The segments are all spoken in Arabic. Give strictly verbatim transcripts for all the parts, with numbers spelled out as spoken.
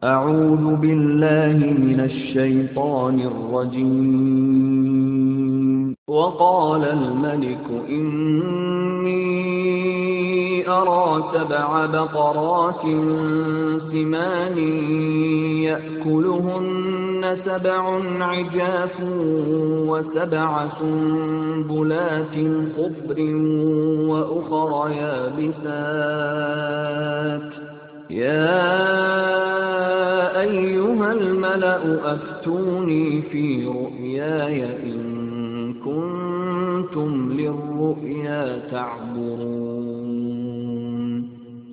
أعوذ بالله من الشيطان الرجيم. وقال الملك إني أرى سبع بقرات سمان يأكلهن سبع عجاف وسبع سنبلات خضر وأخر يابسات يا أيها الملأ أفتوني في رؤياي إن كنتم للرؤيا تعبرون.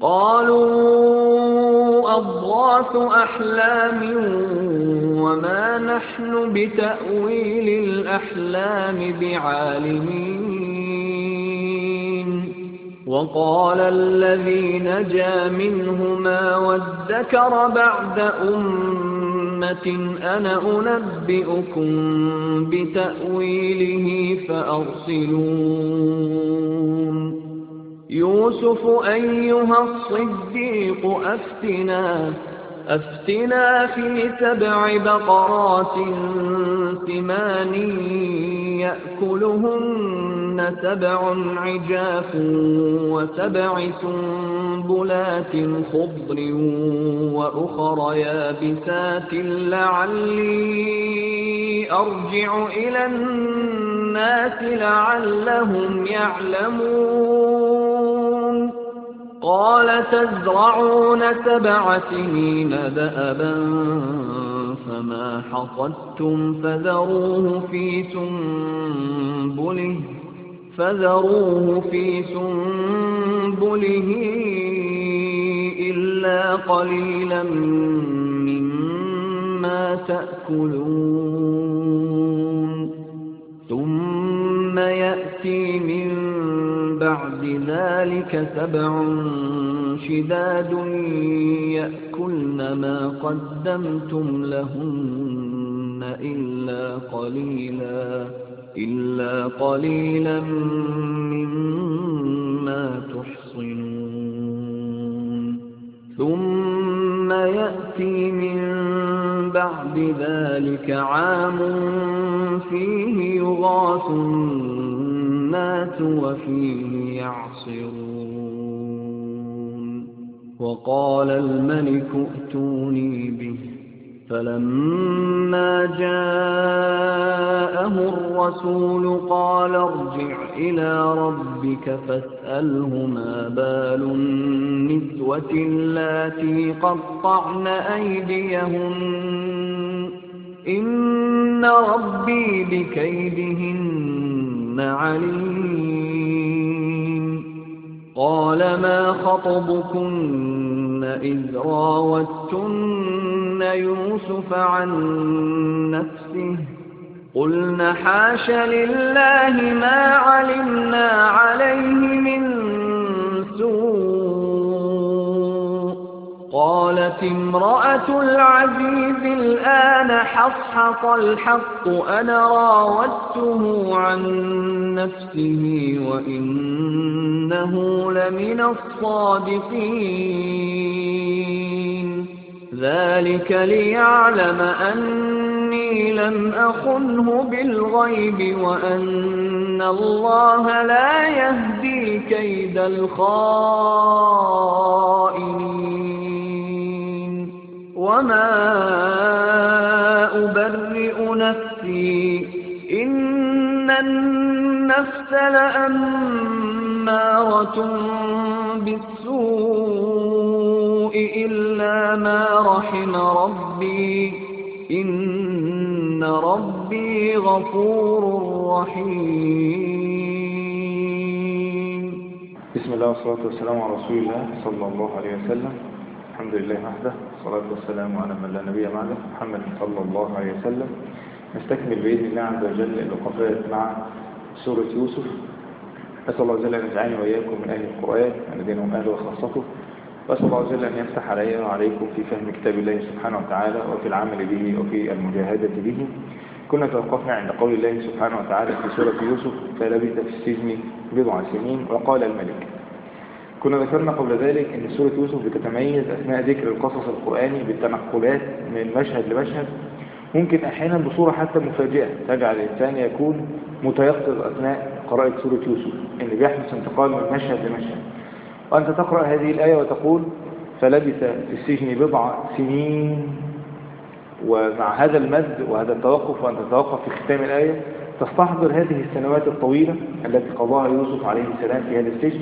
قالوا أضغاث أحلام وما نحن بتأويل الأحلام بعالمين. وقال الذي نجا منهما وادكر بعد أمة أنا أنبئكم بتأويله فأرسلون. يوسف أيها الصديق أفتنا أفتنا في سبع بقرات سمان يأكلهن سبع عجاف وسبع سنبلات خضر وأخر يابسات لعلي أرجع إلى الناس لعلهم يعلمون. قال تزرعون سبع سنين دأبا فما حصدتم فذروه في سنبله فذروه في سنبله إلا قليلا مما تأكلون. ثم يأتي من بعد ذلك سبع شداد يأكلن ما قدمتم لهن إلا قليلا إلا قليلا مما تحصنون. ثم يأتي من بعد ذلك عام فيه يغاث الناس وفيه يعصرون. وقال الملك ائتوني به فلما جاءه الرسول قال ارجع إلى ربك فاسأله ما بال النسوة اللاتي قطعن أيديهن إن ربي بكيدهن عليم. قال ما خطبكن إذ راوتن يوسف عن نفسه قلن حاش لله ما علمنا عليه من سوء. قالت امرأة العزيز الآن حصحص الحق أنا راودته عن نفسه وإنه لمن الصادقين. ذلك ليعلم أني لم أخنه بالغيب وأن الله لا يهدي كيد الخائنين. وما أبرئ نفسي إن النفس لأمارة بالسوء إلا ما رحم ربي إن ربي غفور رحيم. بسم الله والصلاة والسلام على رسول الله صلى الله عليه وسلم. الحمد لله وحده والصلاة والسلام على من لا نبي بعده محمد صلى الله عليه وسلم. نستكمل بإذن الله عز وجل الوقفات مع سورة يوسف. أسأل الله عز وجل أن يجعلني وإياكم من أهل القرآن الذين هم أهله وخاصته، وأسأل الله عز وجل أن يفتح علينا وعليكم في فهم كتاب الله سبحانه وتعالى وفي العمل به وفي المجاهدة به. كنا توقفنا عند قول الله سبحانه وتعالى في سورة يوسف فلبث في السجن بضع سنين وقال الملك. كنا ذكرنا قبل ذلك أن سورة يوسف بتتميز أثناء ذكر القصص القرآني بالتنقلات من مشهد لمشهد، ممكن أحيانا بصورة حتى مفاجئة تجعل الإنسان يكون متيقظ أثناء قراءة سورة يوسف، أن بيحدث انتقال من مشهد لمشهد. وأنت تقرأ هذه الآية وتقول فلبث في السجن بضع سنين، ومع هذا المد وهذا التوقف وأن تتوقف في ختام الآية تستحضر هذه السنوات الطويلة التي قضاها يوسف عليه السلام في هذا السجن.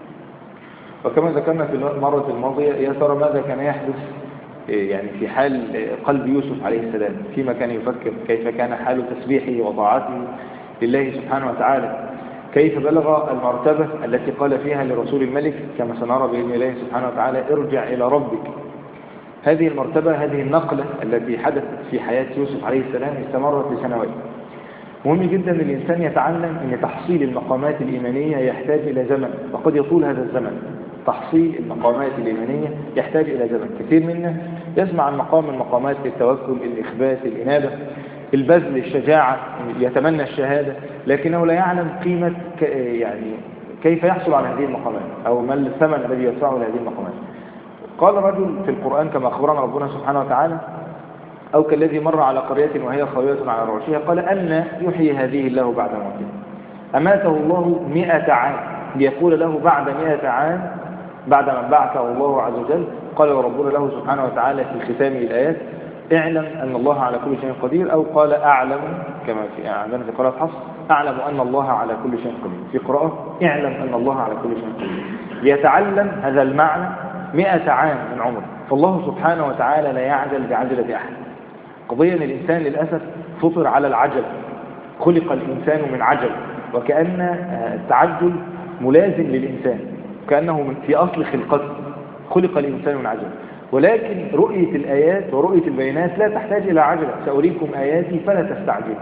وكما ذكرنا في المرة الماضية، يا ترى ماذا كان يحدث يعني في حال قلب يوسف عليه السلام، فيما كان يفكر، كيف كان حال تسبيحه وطاعته لله سبحانه وتعالى، كيف بلغ المرتبة التي قال فيها لرسول الملك كما سنرى بإذن الله سبحانه وتعالى ارجع إلى ربك. هذه المرتبة، هذه النقلة التي حدثت في حياة يوسف عليه السلام استمرت لسنوات. مهم جدا أن الإنسان يتعلم أن تحصيل المقامات الإيمانية يحتاج إلى زمن، وقد يطول هذا الزمن. تحصيل المقامات الإيمانية يحتاج إلى زمن. كثير منا يسمع عن مقام من مقامات التوكل، الإخبات، الإنابة، البذل، الشجاعة، يتمنى الشهادة، لكنه لا يعلم قيمة يعني كيف يحصل على هذه المقامات أو ما الثمن الذي يدفعه لهذه المقامات. قال رجل في القرآن كما أخبرنا ربنا سبحانه وتعالى: أو كالذي مر على قرية وهي خاوية على عروشها قال أن يحيي هذه الله بعد موته. أماته الله مئة عام ليقول له بعد مئة عام بعد من بعثه الله عز وجل قال ربنا له سبحانه وتعالى في ختام الآيات: اعلم أن الله على كل شيء قدير، أو قال أعلم كما في عندنا في قراءة حفص: أعلم أن الله على كل شيء قدير. في قراءة: اعلم أن الله على كل شيء قدير. ليتعلم هذا المعنى مئة عام من عمره. فالله سبحانه وتعالى لا يعجل بعجلة أحد. قضية أن الإنسان للأسف فطر على العجل، خلق الإنسان من عجل، وكأن التعجل ملازم للإنسان، كأنه في أصل خلقته خلق الإنسان من عجل. ولكن رؤية الآيات ورؤية البيانات لا تحتاج إلى عجلة. سأريكم آياتي فلا تستعجلوا.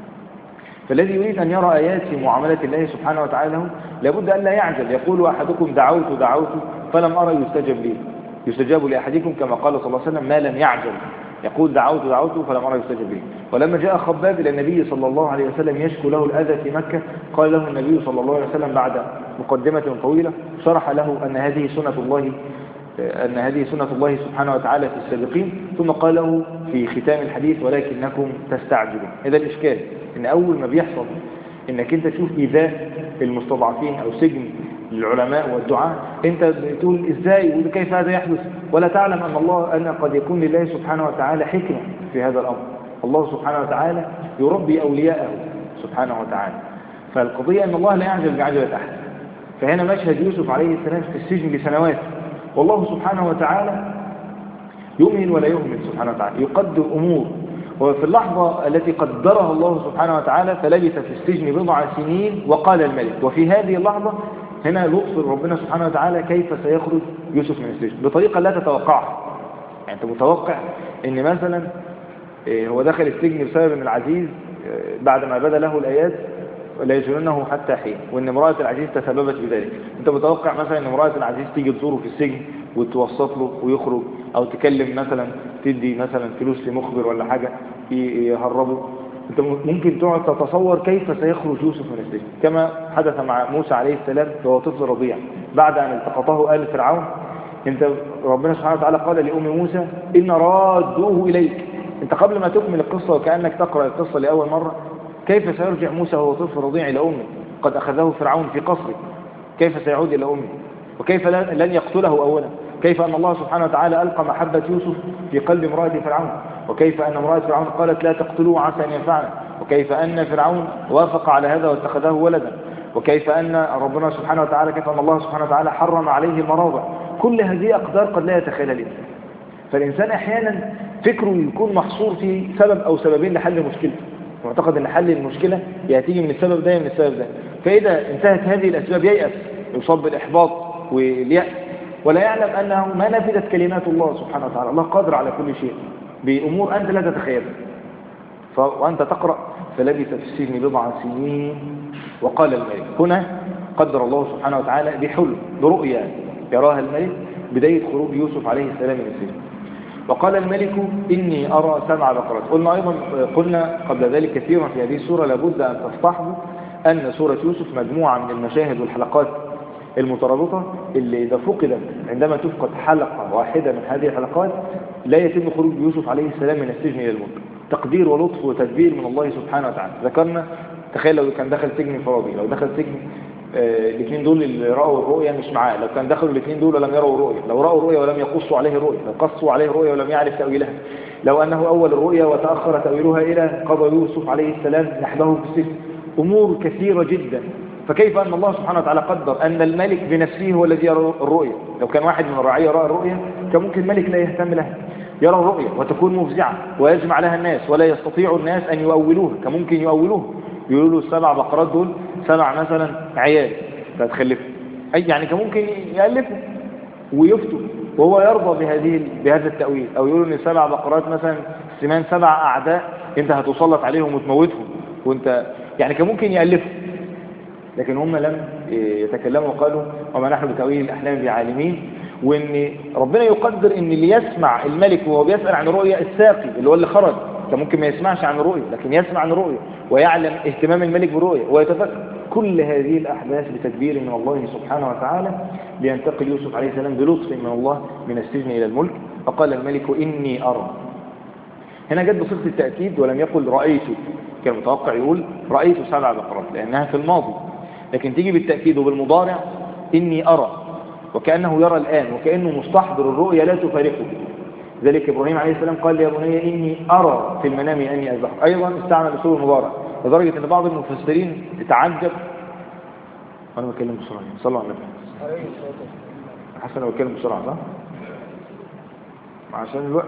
فالذي يريد أن يرى آيات في معاملة الله سبحانه وتعالى له لابد أن لا يعجل. يقول أحدكم دعوت دعوت فلم أرى يستجب لي، يستجاب لأحدكم كما قال صلى الله عليه وسلم: ما لم يعجل. يقول دعوت دعوت فلم أرى يستجب لي. ولما جاء خباب إلى النبي صلى الله عليه وسلم يشكو له الأذى في مكة، قال له النبي صلى الله عليه وسلم بعد مقدمة طويلة شرح له أن هذه سنة الله أن هذه سنة الله سبحانه وتعالى في السابقين، ثم قال له في ختام الحديث: ولكنكم تستعجلون. هذا الإشكال، إن أول ما بيحصل إنك أنت تشوف إيذاء المستضعفين أو سجن للعلماء والدعاء، أنت بتقول إزاي وكيف هذا يحدث، ولا تعلم أن الله أن قد يكون لله سبحانه وتعالى حكمة في هذا الأمر. الله سبحانه وتعالى يربي أولياءه سبحانه وتعالى. فالقضية أن الله لا يعجل بعجلة أحد. فهنا مشهد يوسف عليه السلام في السجن لسنوات، والله سبحانه وتعالى يمهل ولا يهمل سبحانه وتعالى، يقدر أمور. وفي اللحظة التي قدرها الله سبحانه وتعالى فلبث في السجن بضع سنين وقال الملك. وفي هذه اللحظة هنا لطف ربنا سبحانه وتعالى كيف سيخرج يوسف من السجن بطريقة لا تتوقعها. يعني أنت متوقع أن مثلا هو دخل السجن بسبب أن العزيز بعد ما بدا له الآيات لا يجنونه حتى حين، وأن امرأة العزيز تسببت بذلك. أنت متوقع مثلا أن امرأة العزيز تيجي تزوره في السجن وتوسط له ويخرج، أو تكلم مثلا تدي مثلا فلوس لمخبر ولا حاجة يهربه. أنت ممكن تقعد تتصور كيف سيخرج يوسف من السجن، كما حدث مع موسى عليه السلام وهو طفل رضيع بعد أن التقطه آل فرعون. أنت ربنا سبحانه وتعالى قال لأم موسى: إن رادوه إليك. أنت قبل ما تكمل القصة وكأنك تقرأ القصة لأول مرة، كيف سيرجع موسى وهو طفل رضيع إلى أمه؟ قد أخذه فرعون في قصره، كيف سيعود إلى أمه؟ وكيف لن يقتله أولا؟ كيف أن الله سبحانه وتعالى ألقى محبة يوسف في قلب امرأة فرعون؟ وكيف أن امرأة فرعون قالت: لا تقتلوه عسى أن ينفعنا؟ وكيف أن فرعون وافق على هذا واتخذه ولدا؟ وكيف أن ربنا سبحانه وتعالى كيف أن الله سبحانه وتعالى حرم عليه المراضع؟ كل هذه أقدار قد لا يتخيلها الإنسان. فالإنسان أحيانا فكره يكون محصور في سبب أو سببين لحل مشكلته، معتقد أن حل المشكلة يأتي من السبب ده من السبب ده. فإذا انتهت هذه الأسباب ييأس، يصاب بالإحباط واليأس، ولا يعلم أنه ما نفذت كلمات الله سبحانه وتعالى. الله قادر على كل شيء بأمور أنت لا تتخيلها. وأنت تقرأ: فلبث في السجن بضع سنين وقال الملك. هنا قدر الله سبحانه وتعالى بحلم برؤيا يراها الملك بداية خروج يوسف عليه السلام من السجن. وقال الملك: إني أرى سبع بقرات. قلنا أيضا قلنا قبل ذلك كثيرا في هذه السورة لابد أن تستحضر أن سورة يوسف مجموعة من المشاهد والحلقات المترابطة اللي إذا فقدت عندما تفقد حلقة واحدة من هذه الحلقات لا يتم خروج يوسف عليه السلام من السجن إلى الملك. تقدير ولطف وتدبير من الله سبحانه وتعالى. ذكرنا تخيل لو كان دخل سجن انفرادي، لو دخل سجن آه الاثنين دول اللي رأوا الرؤيا مش معاه، لو كان دخلوا الاثنين دول ولم يروا الرؤيا، لو رأوا الرؤيا ولم يقصوا عليه الرؤيا، لو قصوا عليه الرؤيا ولم يعرف تأويلها، لو أنه أول الرؤيا وتأخر تأويلها إلى قضى يوسف عليه السلام نحبه في السجن، أمور كثيرة جدا. فكيف أن الله سبحانه وتعالى قدر أن الملك بنفسه هو الذي يرى الرؤيا؟ لو كان واحد من الرعية رأى الرؤيا كان ممكن الملك لا يهتم لها، يرى الرؤيا وتكون مفزعة ويجمع لها الناس ولا يستطيع الناس أن يؤولوها، كان ممكن يؤولوها يقولوا له السبع بقرات دول سبع مثلا عيال فتخلفوا، أي يعني كان ممكن يألفوا ويفتوا وهو يرضى بهذه بهذا التأويل، أو يقولوا أن السبع بقرات مثلا سمان سبع أعداء أنت هتسلط عليهم وتموتهم وأنت يعني كان ممكن يألفوا، لكن هم لم يتكلموا وقالوا وما نحن بتأويل الأحلام بعالمين. وان ربنا يقدر ان اللي يسمع الملك وهو بيسأل عن الرؤيا الساقي اللي هو اللي خرج، كان ممكن ما يسمعش عن الرؤيا لكن يسمع عن الرؤيا ويعلم اهتمام الملك بالرؤيا ويتفكر. كل هذه الأحداث بتدبير من الله سبحانه وتعالى لينتقل يوسف عليه السلام بلطف من الله من السجن إلى الملك. فقال الملك إني أرى، هنا جد بصيغة التأكيد ولم يقل رأيت، كان متوقع يقول رأيت سبع بقرات لأنها في الماضي، لكن تيجي بالتأكيد وبالمضارع إني أرى، وكأنه يرى الآن وكأنه مستحضر الرؤيا لا تفارقه. ذلك إبراهيم عليه السلام قال يا بني إني أرى في المنام أني أذبحك، أيضا استعمل أسلوب المضارع لدرجة أن بعض المفسرين تعجب. أنا بتكلم بسرعة صلوا على النبي حسن، أنا بتكلم بسرعة صح؟ عشان الوقت.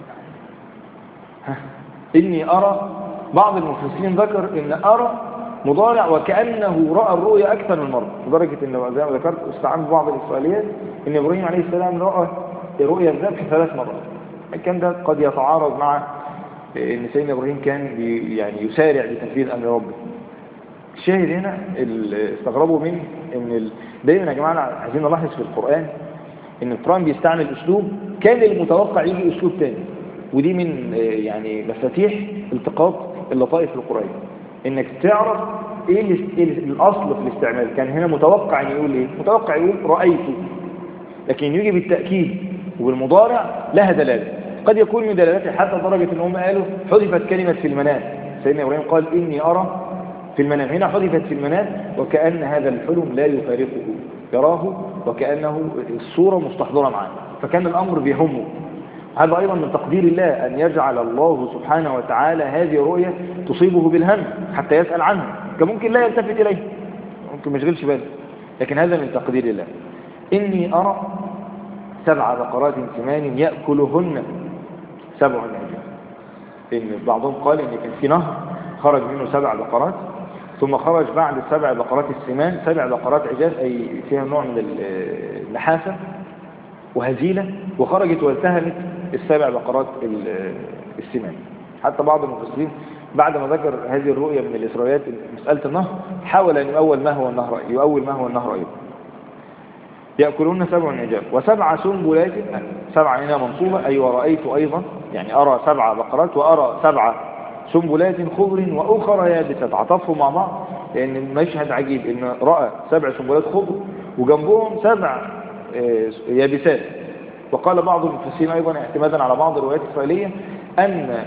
إني أرى، بعض المفسرين ذكر إن أرى مضارع وكأنه رأى الرؤيا أكثر من مرة، لدرجة إن زي ما ذكرت استعمل بعض الإسرائيليات إن إبراهيم عليه السلام رأى رؤيا الذبح ثلاث مرات. الكلام ده قد يتعارض مع إن سيدنا إبراهيم كان يعني يسارع بتنفيذ أمر ربه. الشاهد هنا استغربوا من إن دايما يا جماعة عايزين نلاحظ في القرآن إن القرآن بيستعمل أسلوب كان المتوقع يجي أسلوب تاني، ودي من يعني مفاتيح التقاط اللطائف في القرآن، انك تعرف ايه الاصل في الاستعمال. كان هنا متوقع ان يقول ايه؟ متوقع يقول رأيت، لكن يجي بالتأكيد وبالمضارع لها دلالة، قد يكون من دلالته حتى درجة ان هم قالوا حذفت كلمة في المنام. سيدنا إبراهيم قال إني أرى في المنام، هنا حذفت في المنام وكأن هذا الحلم لا يفارقه، يراه وكأنه الصورة مستحضرة معه، فكان الأمر بيهمه. هذا أيضا من تقدير الله أن يجعل الله سبحانه وتعالى هذه الرؤية تصيبه بالهم حتى يسأل عنها، كان ممكن لا يلتفت إليه، ممكن ما يشغلش باله، لكن هذا من تقدير الله. إني أرى سبع بقرات سمان يأكلهن سبع عجاف. إن بعضهم قال إن كان في نهر خرج منه سبع بقرات، ثم خرج بعد السبع بقرات السمان سبع بقرات عجاف، أي فيها نوع من اللحافة وهزيلة، وخرجت والتهمت السبع بقرات السمان. حتى بعض المفسرين بعد ما ذكر هذه الرؤية من الإسرائيليات مسألة النهر حاول أن يؤول ما هو النهر يؤول ما هو النهر أيضا. يأكلون سبع عجاف وسبع سنبلات، سبع هنا منصوبة أي ورأيت أيضا، يعني أرى سبع بقرات وأرى سبع سنبلات خضر وأخرى يابسات، عطفوا مع بعض لأن المشهد عجيب إن رأى سبع سنبلات خضر وجنبهم سبع يابسات. وقال بعض المفسرين أيضا اعتمادا على بعض الروايات الإسرائيلية أن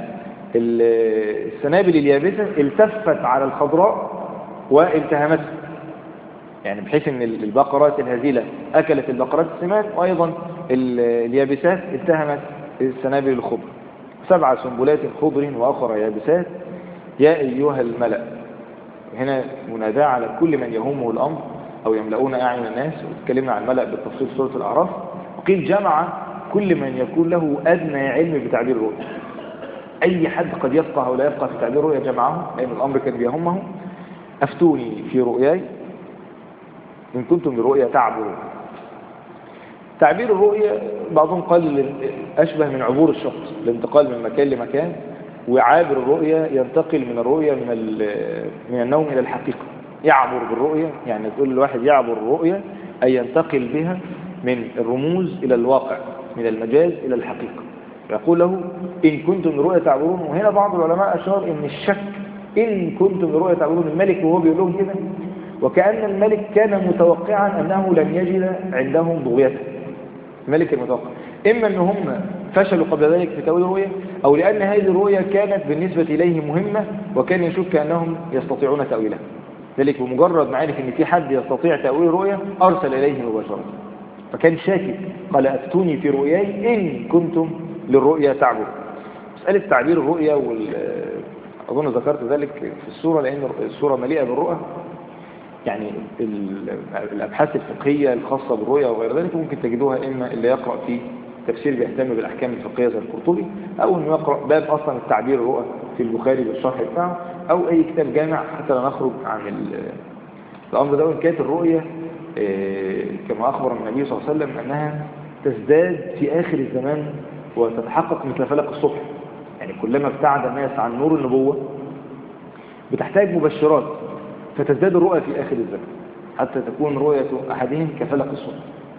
السنابل اليابسة التفت على الخضراء والتهمتها، يعني بحيث ان البقرات الهزيلة أكلت البقرات السمان، وأيضا اليابسات التهمت السنابل الخضر. سبع سنبلات خضر وأخرى يابسات يا أيها الملأ، هنا مناداة على كل من يهمه الأمر أو يملؤون أعين الناس. وتكلمنا عن الملأ بالتفصيل في سورة الأعراف، وقيل جمع كل من يكون له أدنى علم بتعبير الرؤيا، أي حد قد يفقه أو لا يفقه في تعبير الرؤيا جمعه، لأن الأمر كان بيهمه. أفتوني في رؤياي إن كنتم برؤيا تعبرون. تعبير الرؤيا بعضهم قال أشبه من عبور الشخص، الانتقال من مكان لمكان، وعابر الرؤيا ينتقل من الرؤيا من من النوم إلى الحقيقة. يعبر بالرؤيا يعني تقول الواحد يعبر الرؤيا أي ينتقل بها من الرموز إلى الواقع، من المجاز إلى الحقيقة. يقول له إن كنتم برؤيا تعبرون. وهنا بعض العلماء أشار إن الشك إن كنتم برؤيا تعبرون، الملك وهو بيقول لهم كده وكأن الملك كان متوقعا أنه لن يجد عندهم ضغيته. الملك المتوقع إما أن هم فشلوا قبل ذلك في تأويل الرؤيا، أو لأن هذه الرؤيا كانت بالنسبة إليه مهمة وكان يشك أنهم يستطيعون تأويلها. ذلك بمجرد ما عرف أن في حد يستطيع تأويل الرؤيا أرسل إليه مباشرة، فكان شاكك. قال أفتوني في رؤياي إن كنتم للرؤيا تعبوا. مسألة تعبير الرؤيا وال... أظن ذكرت ذلك في السورة، لأن السورة مليئة بالرؤى. يعني الأبحاث الفقهية الخاصة بالرؤيا وغير ذلك ممكن تجدوها إما اللي يقرأ في تفسير بيهتم بالأحكام الفقهية زي القرطبي، أو إنه يقرأ باب أصلا التعبير الرؤى في البخاري بالشرح بتاعه، أو أي كتاب جامع حتى لا نخرج عن الأمر ده. وإن كانت الرؤيا كما أخبر النبي صلى الله عليه وسلم أنها تزداد في آخر الزمان وتتحقق مثل فلق الصبح. يعني كلما ابتعد الناس عن نور النبوة بتحتاج مبشرات، فتزداد الرؤى في آخر الزمان حتى تكون رؤية أحدهم كفلق الصبح.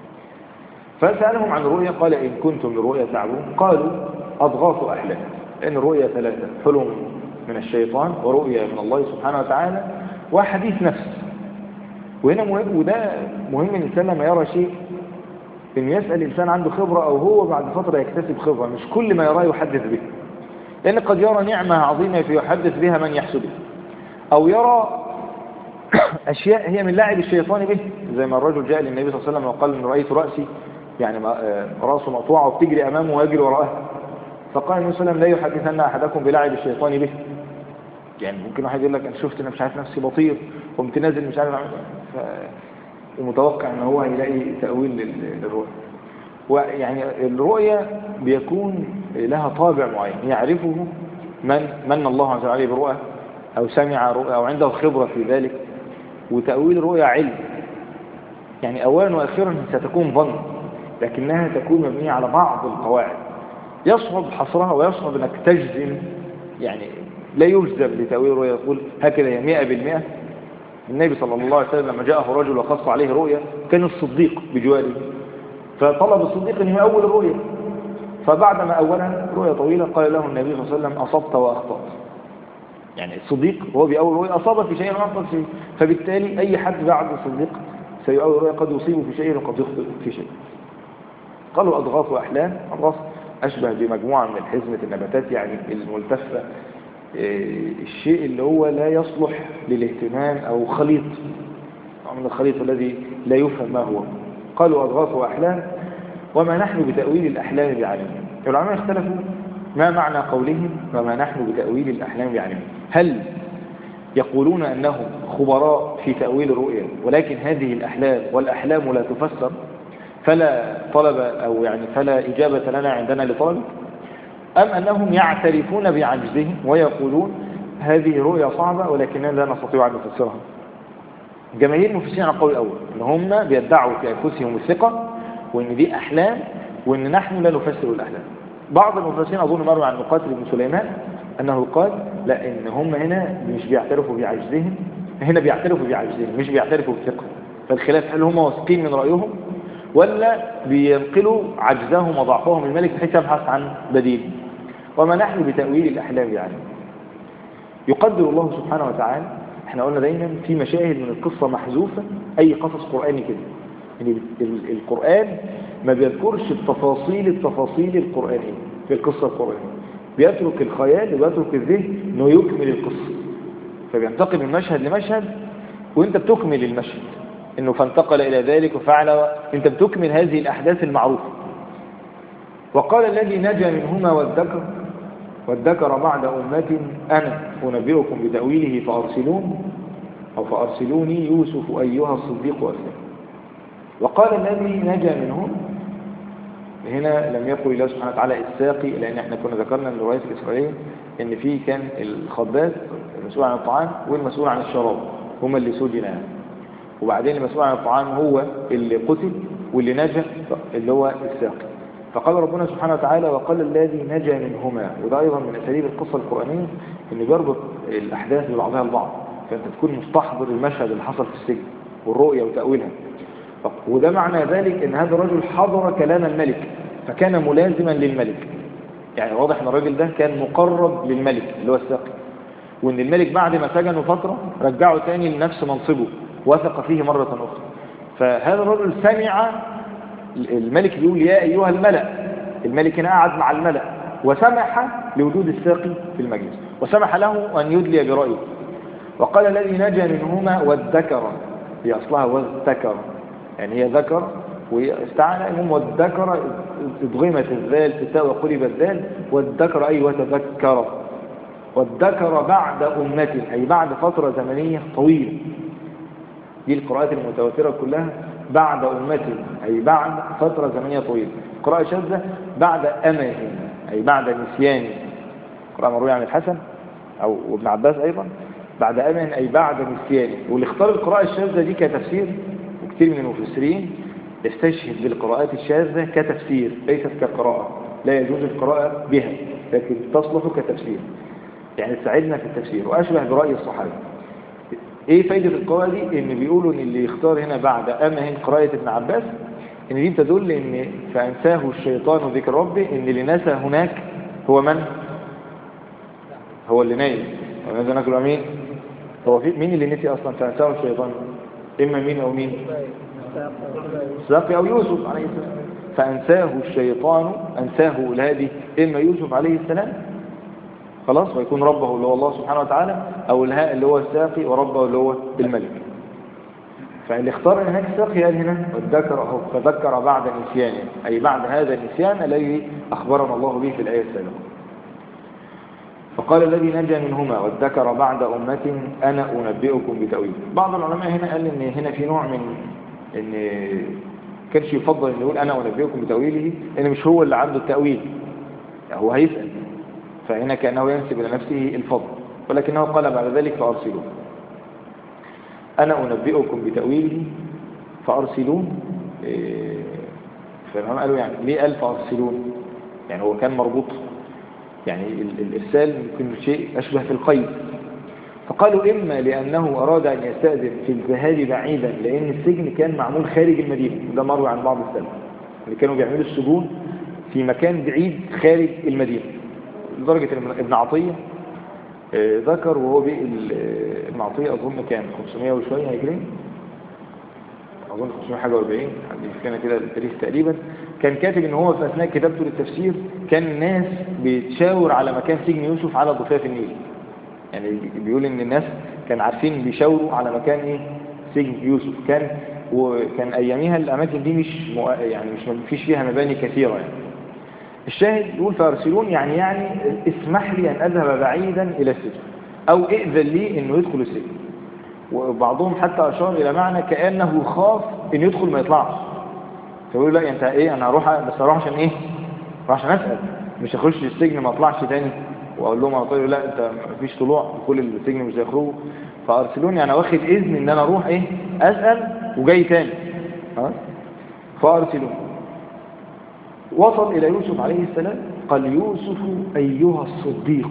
فسألهم عن الرؤيا قال إن كنتم للرؤيا تعبون قالوا أضغاث أحلام، لأن الرؤيا ثلاثة: حلم من الشيطان، ورؤيا من الله سبحانه وتعالى، وحديث نفس. وهنا مهم، وده مهم الإنسان لما يرى شيء إن يسأل إنسان عنده خبرة، أو هو بعد فترة يكتسب خبرة، مش كل ما يراه يحدث به، لأن قد يرى نعمة عظيمة فيحدث بها من يحسده، أو يرى أشياء هي من لعب الشيطان به، زي ما الرجل جاء للنبي صلى الله عليه وسلم وقال إن رأيت رأسي يعني رأسه مقطوعة وبتجري أمامه ويجري وراءها، فقال النبي صلى الله عليه وسلم لا يحدثن أحدكم بلعب الشيطان به. يعني ممكن واحد يقول لك أنا شفت أنا مش عارف نفسي بطير وقمت نازل مش عارف أعمل، فمتوقع أن هو هيلاقي تأويل للرؤيا. ويعني الرؤيا بيكون لها طابع معين يعرفه من من الله عز وجل برؤى أو سمع رؤيا أو عنده خبرة في ذلك. وتأويل الرؤيا علم، يعني أولا وأخيرا ستكون ظن، لكنها تكون مبنية على بعض القواعد يصعب حصرها ويصعب أنك تجزم. يعني لا يجزم لتأويل الرؤيا يقول هكذا هي مئة بالمئة. النبي صلى الله عليه وسلم لما جاءه رجل وخص عليه رؤيا كان الصديق بجواره، فطلب الصديق أن يؤول الرؤيا، فبعدما أولها رؤيا طويلة قال له النبي صلى الله عليه وسلم أصبت وأخطأت. يعني الصديق وهو بيأول رؤيا أصاب في شيء وأخطأ في شيء، فبالتالي أي حد بعد الصديق سيؤول رؤيا قد يصيب في شيء وقد يخطئ في شيء. قالوا أضغاث وأحلام. أضغاث أشبه بمجموعة من حزمة النباتات، يعني الملتفة، الشيء اللي هو لا يصلح للاهتمام، أو خليط من الخليط الذي لا يفهم ما هو. قالوا أضغاث وأحلام وما نحن بتأويل الأحلام بعالمين. العلماء اختلفوا ما معنى قولهم وما نحن بتأويل الأحلام بعالمين. هل يقولون أنهم خبراء في تأويل الرؤيا ولكن هذه الأحلام والأحلام لا تفسر فلا طلب أو يعني فلا إجابة لنا عندنا لطلب، أم أنهم يعترفون بعجزهم ويقولون هذه رؤيا صعبة ولكننا لا نستطيع أن نفسرها؟ جماهير المفسرين على القول الأول، إن هم بيدعوا في أنفسهم الثقة وإن دي أحلام وإن نحن لا نفسر الأحلام. بعض المفسرين أظن مروي عن مقاتل بن سليمان أنه قال لا، إن هم هنا مش بيعترفوا بعجزهم، هنا بيعترفوا بعجزهم مش بيعترفوا بثقة. فالخلاف هل هم واثقين من رأيهم ولا بينقلوا عجزهم وضعفهم الملك بحيث يبحث عن بديل. وما نحن بتأويل الأحلام يعني يقدر الله سبحانه وتعالى. احنا قلنا دايما في مشاهد من القصة محذوفة، أي قصص قرآني كده، يعني القرآن ما بيذكرش التفاصيل التفاصيل القرآنية في القصة القرآنية، بيترك الخيال وبيترك الذهن انه يكمل القصة، فبينتقل من مشهد لمشهد وانت بتكمل المشهد، انه فانتقل الى ذلك وفعل، انت بتكمل هذه الاحداث المعروفة. وقال الذي نجا منهما والذكر والذكر بعد أمة أنا أنبئكم بتأويله فأرسلون أو فأرسلوني يوسف أيها الصديق وأسلم. وقال الذي نجا منهم، هنا لم يقل الله سبحانه وتعالى الساقي، لأن احنا كنا ذكرنا من الروايات الإسرائيلية إن في كان الخباز المسؤول عن الطعام والمسؤول عن الشراب هما اللي سجنا، وبعدين المسؤول عن الطعام هو اللي قتل واللي نجا اللي هو الساقي. فقال ربنا سبحانه وتعالى وقال الذي نجا منهما، وده أيضا من أساليب القصة القرآنية إنه بيربط الأحداث ببعضها البعض، فأنت تكون مستحضر المشهد اللي حصل في السجن والرؤية وتأويلها. وده معنى ذلك إن هذا الرجل حضر كلام الملك فكان ملازما للملك، يعني واضح إن الراجل ده كان مقرب للملك اللي هو الساقي، وإن الملك بعد ما سجنه فترة رجعه تاني لنفس منصبه وثق فيه مرة أخرى. فهذا الرجل سمع الملك بيقول يا أيها الملأ، الملك هنا قعد مع الملأ وسمح لوجود الساقي في المجلس وسمح له أن يدلي برأيه، وقال الذي نجا منهما وادكر، هي أصلها وادكر يعني هي ذكر واستعان المهم وادكر، ادغمت الذال في التاء وقلب الذال، وادكر أي وتذكر، وادكر بعد أمة أي بعد فترة زمنية طويلة. دي القراءات المتواترة كلها بعد أمة أي بعد فترة زمنية طويلة. قراءة شاذة بعد أمه أي بعد نسيان، قراءة مروية عن الحسن أو ابن عباس أيضا، بعد أمه أي بعد نسيان. واللي اختار القراءة الشاذة دي كتفسير، وكثير من المفسرين يستشهد بالقراءات الشاذة كتفسير ليست كقراءة، لا يجوز القراءة بها لكن تصلح كتفسير، يعني تساعدنا في التفسير وأشبه برأي الصحابة. ايه فايدة القراءة دي؟ ان بيقولوا ان اللي يختار هنا بعد امه قراءة ابن عباس ان دي بتدل ان فانساه الشيطان ذكر ربه، ان اللي نسى هناك هو من؟ هو اللي نايم. ونسى ناكل مين؟ هو في مين اللي نسي اصلا فانساه الشيطان؟ اما مين او مين؟ ساقي او يوسف عليه السلام. فانساه الشيطان، انساه الهادي اما يوسف عليه السلام خلاص، ويكون ربه اللي هو الله سبحانه وتعالى، او الهاء اللي هو الساقي وربه اللي هو الملك. فاللي اختار هناك الساقي قال هنا والذكر اهو، فذكر بعد نسيانه اي بعد هذا النسيان الذي اخبرنا الله به في الايه السابقه. فقال الذي نجا منهما والذكر بعد امه انا انبئكم بتاويله. بعض العلماء هنا قال ان هنا في نوع من ان كانش يفضل ان يقول انا انبئكم بتاويله، لان مش هو اللي عنده التاويل، هو هيسال، فهنا كأنه ينسب إلى نفسه الفضل، ولكنه قال بعد ذلك فأرسلون. أنا أنبئكم بتأويله فأرسلون. إيه فالهم قالوا يعني ليه قال فأرسلون؟ يعني هو كان مربوط، يعني الإرسال يمكن شيء أشبه في القيد. فقالوا إما لأنه أراد أن يستأذن في الذهاب بعيدا، لأن السجن كان معمول خارج المدينة، ده مروي عن بعض السلف اللي كانوا بيعملوا السجون في مكان بعيد خارج المدينة، لدرجة ابن عطية ذكر وهو ابن عطية أظن كان خمسمائة وشوية هجري، أظن خمسمائة حاجة وأربعين كان كده التاريخ تقريبا، كان كاتب إن هو في أثناء كتابته للتفسير كان الناس بتشاور على مكان سجن يوسف على ضفاف النيل. يعني بيقول إن الناس كان عارفين بيشاوروا على مكان إيه سجن يوسف، كان وكان أياميها الأماكن دي مش مو... يعني مش مفيش فيها مباني كثيرة يعني. الشاهد يقول فارسلون يعني يعني اسمح لي أن أذهب بعيدا إلى السجن، أو ائذن لي أنه يدخل السجن. وبعضهم حتى أشار إلى معنى كأنه خاف أن يدخل ما يطلعش، فيقول لا أنت إيه أنا أروح بس أروح عشان إيه؟ أروح عشان أسأل، مش أخش السجن ما أطلعش تاني وأقول لهم أطير لا أنت مفيش طلوع كل السجن مش هيخرجوا. فأرسلون يعني واخد إذن أن أنا أروح إيه أسأل وجاي تاني. فأرسلون. وصل إلى يوسف عليه السلام قال يوسف أيها الصديق،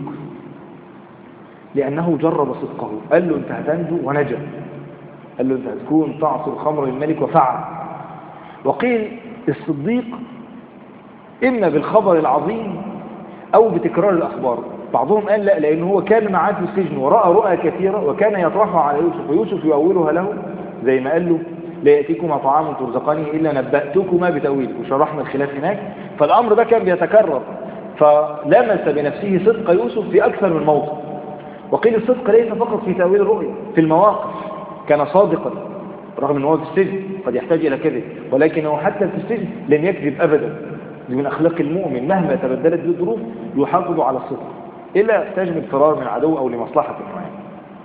لأنه جرب صدقه، قال له أنت هتنجو ونجا، قال له أنت هتكون تعصر خمر الملك وفعل. وقيل الصديق إما بالخبر العظيم أو بتكرار الأخبار. بعضهم قال لا، لأنه هو كان معاه في السجن ورأى رؤى كثيرة وكان يطرحها على يوسف ويوسف يؤولها له، زي ما قال له لا يأتيكما طعام ترزقانه إلا نبأتكما بتأويله، وشرحنا الخلاف هناك. فالأمر ده كان بيتكرر، فلمس بنفسه صدق يوسف في أكثر من موضع. وقيل الصدق ليس فقط في تأويل الرؤيا، في المواقف كان صادقا رغم أنه هو في السجن قد يحتاج إلى كذب، ولكنه حتى في السجن لم يكذب أبدا. دي من أخلاق المؤمن مهما تبدلت به الظروف يحافظ على الصدق إلا يحتاج من فرار من عدو أو لمصلحة معينة.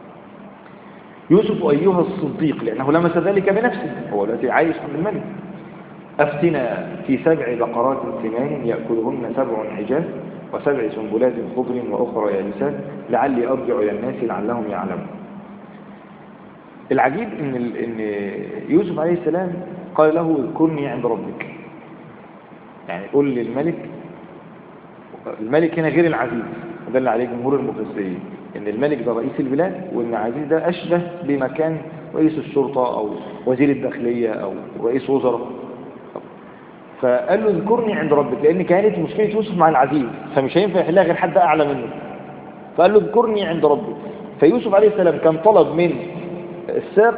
يوسف أيها الصديق لأنه لمس ذلك بنفسه، هو الذي عايش عند الملك. أفتنا في سبع بقرات سمان يأكلهن سبع عجاف وسبع سنبلات خضر وأخرى يابسات لعلي أرجع إلى الناس لعلهم يعلمون. العجيب إن, إن يوسف عليه السلام قال له اذكرني عند ربك، يعني قل للملك. الملك هنا غير العزيز، ودل عليه جمهور المفسرين ان الملك ده رئيس البلاد، وان العزيز ده اشبه بمكان رئيس الشرطة او وزير الداخلية او رئيس وزراء. فقال له اذكرني عند ربك، لان كانت مشكلة يوسف مع العزيز فمش هينفع يحلها غير حد اعلى منه، فقال له اذكرني عند ربك. فيوسف عليه السلام كان طلب من الساقي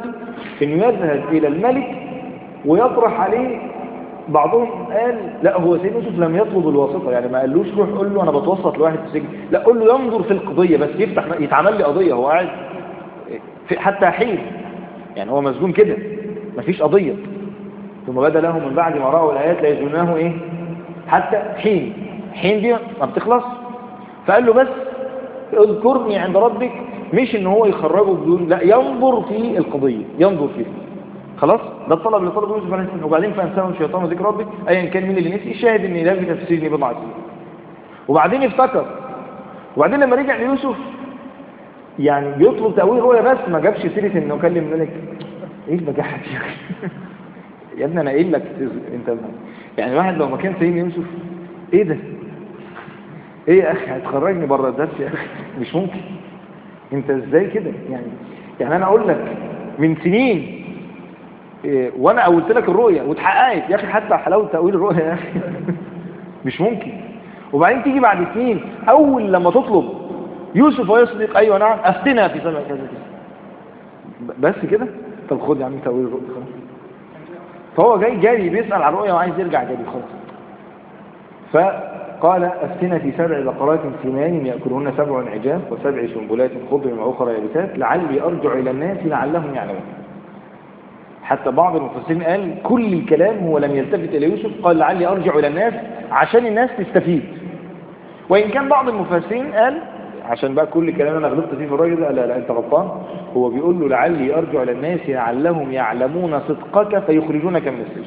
انه يذهب الى الملك ويطرح عليه. بعضهم قال لا، هو سيدنا يوسف لم يطلب الواسطة، يعني ما قالوش روح قول له انا بتوسط لواحد في السجن، لا، قول له ينظر في القضية بس، يفتح يتعمل لي قضية، هو قاعد في حتى حين، يعني هو مسجون كده مفيش قضية. ثم بدا لهم من بعد ما رأوا الآيات لا يجدونه ايه حتى حين، حين دي ما بتخلص. فقال له بس اذكرني عند ربك، مش ان هو يخرجه بدون، لا، ينظر في القضية، ينظر فيها. خلاص، ده الطلب اللي طلبه يوسف عليه السلام. وبعدين فانساهم الشيطان ذكر ربك، ايا كان مين اللي نسي، الشاهد ان لابث في السجن بضع سنين. وبعدين افتكر، وبعدين لما رجع ليوسف يعني بيطلب تأويل رؤيا بس ما جابش سيرة انه كلم ملك. ايه البجاحة دي يا اخي؟ يا ابني انا قايل لك انت، يعني واحد لو ما كان سيدنا يوسف، ايه ده؟ ايه يا اخي هتخرجني بره الدرس يا اخي؟ مش ممكن. انت ازاي كده يعني؟ يعني انا اقول لك من سنين إيه، وانا قلت لك الرؤيا واتحققت يا اخي، حتى حلاوه تاويل الرؤيا يا اخي مش ممكن. وبعدين تيجي بعد سنين اول لما تطلب يوسف ويصدق ايوه نعم افتنا في سبع كذا كذا بس كده. طب خد يا عم تاويل الرؤيا خلاص. فهو جاي جاري بيسال على الرؤيا وعايز يرجع جاري خلاص. فقال افتنا في سبع بقرات سمان ياكلهن سبع عجاف وسبع سنبلات خضر واخرى يابسات لعلي ارجع الى الناس لعلهم يعلمون. حتى بعض المفسرين قال كل الكلام هو لم يلتفت إلى يوسف، قال لعلي أرجع إلى الناس عشان الناس تستفيد. وإن كان بعض المفسرين قال عشان بقى كل كلام أنا غلطت فيه في الراجل ده، لا لا أنت غلطان، هو بيقول له لعلي أرجع إلى الناس لعلهم يعلمون صدقك فيخرجونك من السجن.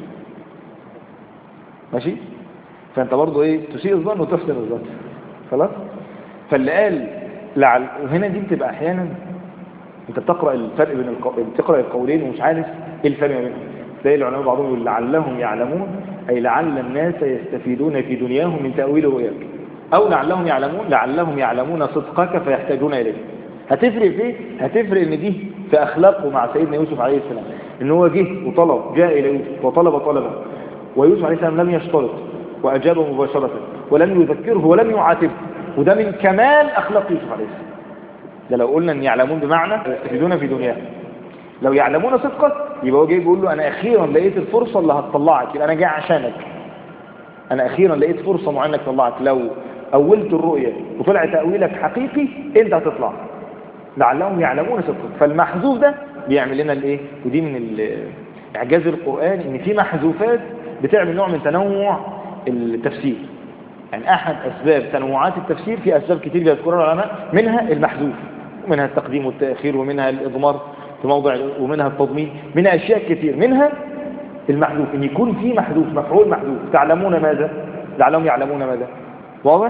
ماشي؟ فأنت برضو إيه تسيء الظن وتحسن الظن. خلاص؟ فاللي قال لعل، وهنا دي بتبقى أحيانا انت بتقرأ الفرق بين القو... بتقرأ القولين ومش عارف ايه الفرق بينهم. تلاقي العلماء بعضهم يقول لعلهم يعلمون، اي لعل الناس يستفيدون في دنياهم من تأويل رؤياك، او لعلهم يعلمون لعلهم يعلمون صدقك فيحتاجون اليك. هتفرق في ايه؟ هتفرق ان دي في اخلاقه مع سيدنا يوسف عليه السلام، ان هو جه وطلب، جاء الى يوسف وطلب طلبا، ويوسف عليه السلام لم يشترط واجابه مباشرة ولم يذكره ولم يعاتبه، وده من كمال اخلاق يوسف عليه السلام. ده لو قلنا ان يعلمون بمعنى يستفيدون في دنياهم، لو يعلمون صدقك يبقى هو جاي بيقول له انا اخيرا لقيت الفرصه اللي هتطلعك، يبقى انا جاي عشانك، انا اخيرا لقيت فرصه معينه انك تطلعك. لو اولت الرؤيه وطلع تاويلك حقيقي انت هتطلع. لعلهم يعلمون صدقك، فالمحذوف ده بيعمل لنا الايه، ودي من اعجاز القران ان في محذوفات بتعمل نوع من تنوع التفسير. يعني احد اسباب تنوعات التفسير في اسباب كتير بيذكرها العلماء، منها المحذوف ومنها التقديم والتاخير ومنها الاضمار في موضع ومنها التضمين، منها اشياء كتير، منها المحذوف ان يكون في محذوف مفعول محذوف. تعلمون ماذا؟ لعلهم يعلمون ماذا؟ واضح؟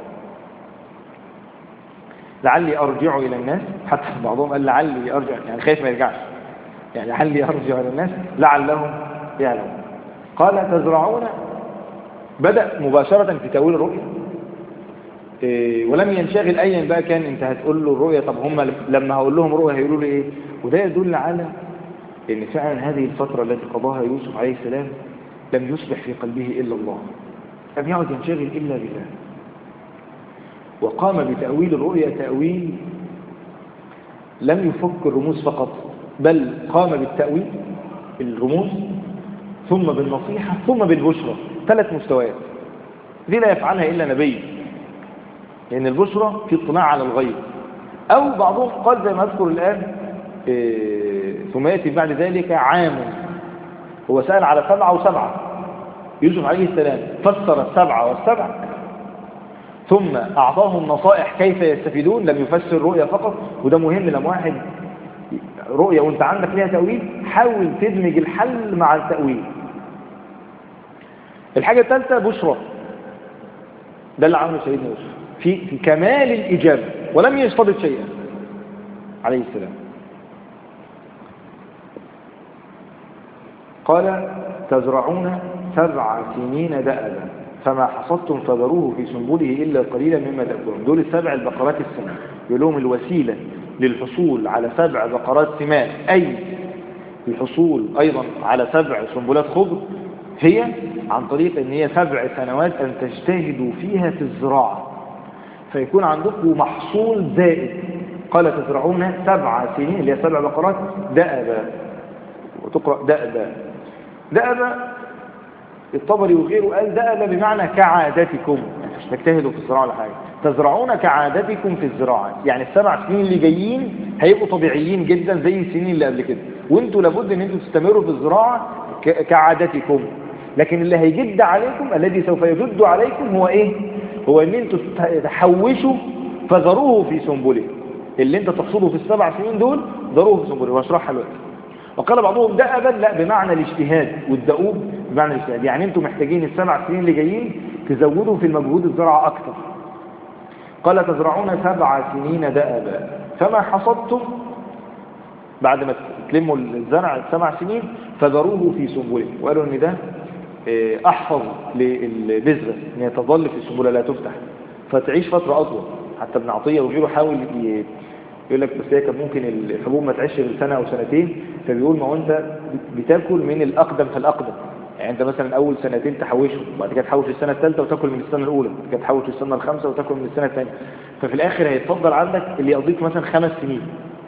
لعلي ارجع الى الناس، حتى بعضهم قال لعلي ارجع يعني خايف ما يرجعش، يعني لعلي ارجع الى الناس لعلهم يعلمون. قال تزرعون، بدأ مباشرة في تأويل الرؤية إيه، ولم ينشغل أيا بقى كان انت هتقول له الرؤية، طب هم لما هقول لهم رؤية هيقولوا لي ايه. وده يدل على ان فعلا هذه الفترة التي قضاها يوسف عليه السلام لم يصبح في قلبه إلا الله، لم يعد ينشغل إلا بالله، وقام بتأويل الرؤية تأويل لم يفك الرموز فقط، بل قام بالتأويل الرموز ثم بالنصيحة ثم بالبشرى. ثلاث مستويات دي لا يفعلها إلا نبي، لأن البشرى في اطلاع على الغيب. أو بعضهم قال زي ما أذكر الآن إيه ثم يأتي بعد ذلك عام، هو سأل على سبعة وسبعة، يوسف عليه السلام فسر السبعة والسبع ثم أعطاهم نصائح كيف يستفيدون، لم يفسر رؤية فقط. وده مهم لما واحد رؤية وانت عندك ليها تأويل حاول تدمج الحل مع التأويل. الحاجة الثالثة بشرى، ده اللي عمله سيدنا يوسف في في كمال الإجابة ولم يشترط شيئا عليه السلام. قال تزرعون سبع سنين دأبا فما حصدتم فذروه في سنبله إلا قليلا مما تأكلون. دول السبع البقرات السمان، يقول لهم الوسيلة للحصول على سبع بقرات سمان أي الحصول أيضا على سبع سنبلات خضر هي عن طريق ان هي سبع سنوات ان تجتهدوا فيها في الزراعة فيكون عندكم محصول زائد. قال تزرعون سبع سنين اللي هي سبع بقرات دأبا. وتقرأ دأب. دأب الطبري وغيره قال دأب بمعنى كعادتكم، يعني مش تجتهدوا في الزراعة ولا حاجة، تزرعون كعادتكم في الزراعة، يعني السبع سنين اللي جايين هيبقوا طبيعيين جدا زي السنين اللي قبل كده، وانتوا لابد ان انتوا تستمروا في الزراعة كعادتكم. لكن اللي هيجد عليكم، الذي سوف يجد عليكم هو ايه؟ هو ان انتوا تحوشوا فذروه في سنبله. اللي انت تقصده في السبع سنين دول ذروه في سنبله، واشرحها دلوقتي. وقال بعضهم دأبا لا بمعنى الاجتهاد، والدؤوب بمعنى الاجتهاد، يعني انتم محتاجين السبع سنين اللي جايين تزودوا في المجهود الزراعة اكتر. قال تزرعون سبع سنين دأبا فما حصدتم، بعد ما تلموا الزرع السبع سنين فذروه في سنبله. وقالوا ان ده احفظ للبذرة ان هي تظل في السنبله لا تفتح فتعيش فترة اطول. حتى ابن عطية وغيره حاول يقول لك بس هي كان ممكن الحبوب ما تعيش غير سنة او سنتين، فبيقول ما هو انت بتاكل من الاقدم فالاقدم، يعني انت مثلا اول سنتين تحوشهم، بعد كده تحوش السنه الثالثه وتاكل من السنه الاولى، بعد كده تحوش السنه الخامسه وتاكل من السنه الثانيه، ففي الاخر هيتفضل عندك اللي يقضيك مثلا خمس سنين.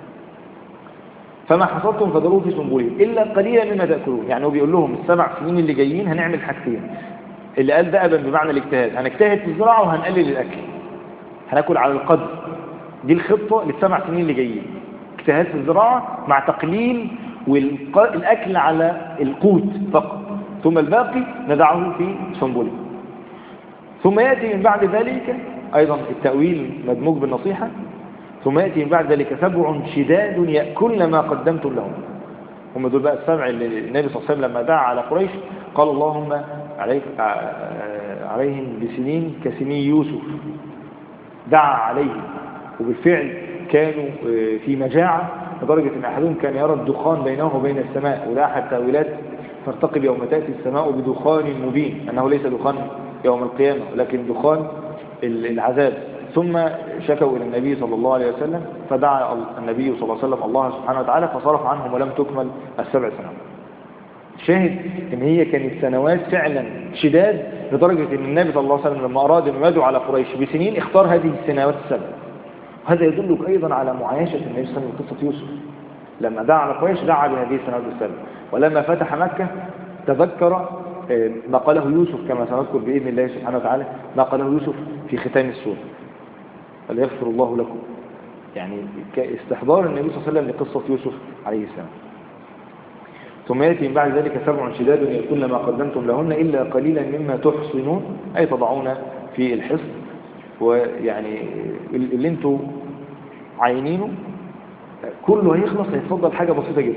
فما حصدتم فذروه في سنبله الا قليلا مما تاكلون، يعني هو بيقول لهم السبع سنين اللي جايين هنعمل حاجتين. اللي قال دأبا بمعنى الاجتهاد، هنجتهد في الزراعه وهنقلل الاكل، هناكل على القدر. دي الخطه للسبع سنين اللي جايين، اجتهاد في الزراعه مع تقليل والاكل على القوت فقط، ثم الباقي ندعه في سنبله. ثم يأتي من بعد ذلك أيضا التأويل مدموج بالنصيحة، ثم يأتي من بعد ذلك سبع شداد يأكلن ما قدمتم لهم. هم دول بقى السبع اللي النبي صلى الله عليه وسلم لما دعا على قريش قال اللهم عليك عليهم بسنين كسنين يوسف، دعا عليهم، وبالفعل كانوا في مجاعة لدرجة أن أحدهم كان يرى الدخان بينه وبين السماء، وده أحد تأويلات فارتقب يوم تأتي السماء بدخان مبين، أنه ليس دخان يوم القيامة لكن دخان العذاب. ثم شكوا إلى النبي صلى الله عليه وسلم فدعا النبي صلى الله عليه وسلم الله سبحانه وتعالى فصرف عنهم ولم تكمل السبع سنوات. شاهد ان هي كانت سنوات فعلا شداد لدرجة ان النبي صلى الله عليه وسلم لما اراد ان يدعو على قريش بسنين اختار هذه السنوات السبع. وهذا يدلك ايضا على معايشة النبي صلى الله عليه وسلم قصة يوسف، لما دعا على قريش دعا بهذه السنوات السبع، ولما فتح مكة تذكر ما قاله يوسف كما سنذكر بإذن الله سبحانه وتعالى، ما قاله يوسف في ختام السورة فليغفر الله لكم، يعني كاستحضار النبي صلى الله عليه وسلم لقصة يوسف عليه السلام. ثم يأتي من بعد ذلك سبع شداد يأكلن ما قدمتم لهن إلا قليلا مما تحصنون، أي تضعون في الحصن، ويعني اللي انتوا عينينه كله هيخلص هيتفضل حاجة بسيطة جدا.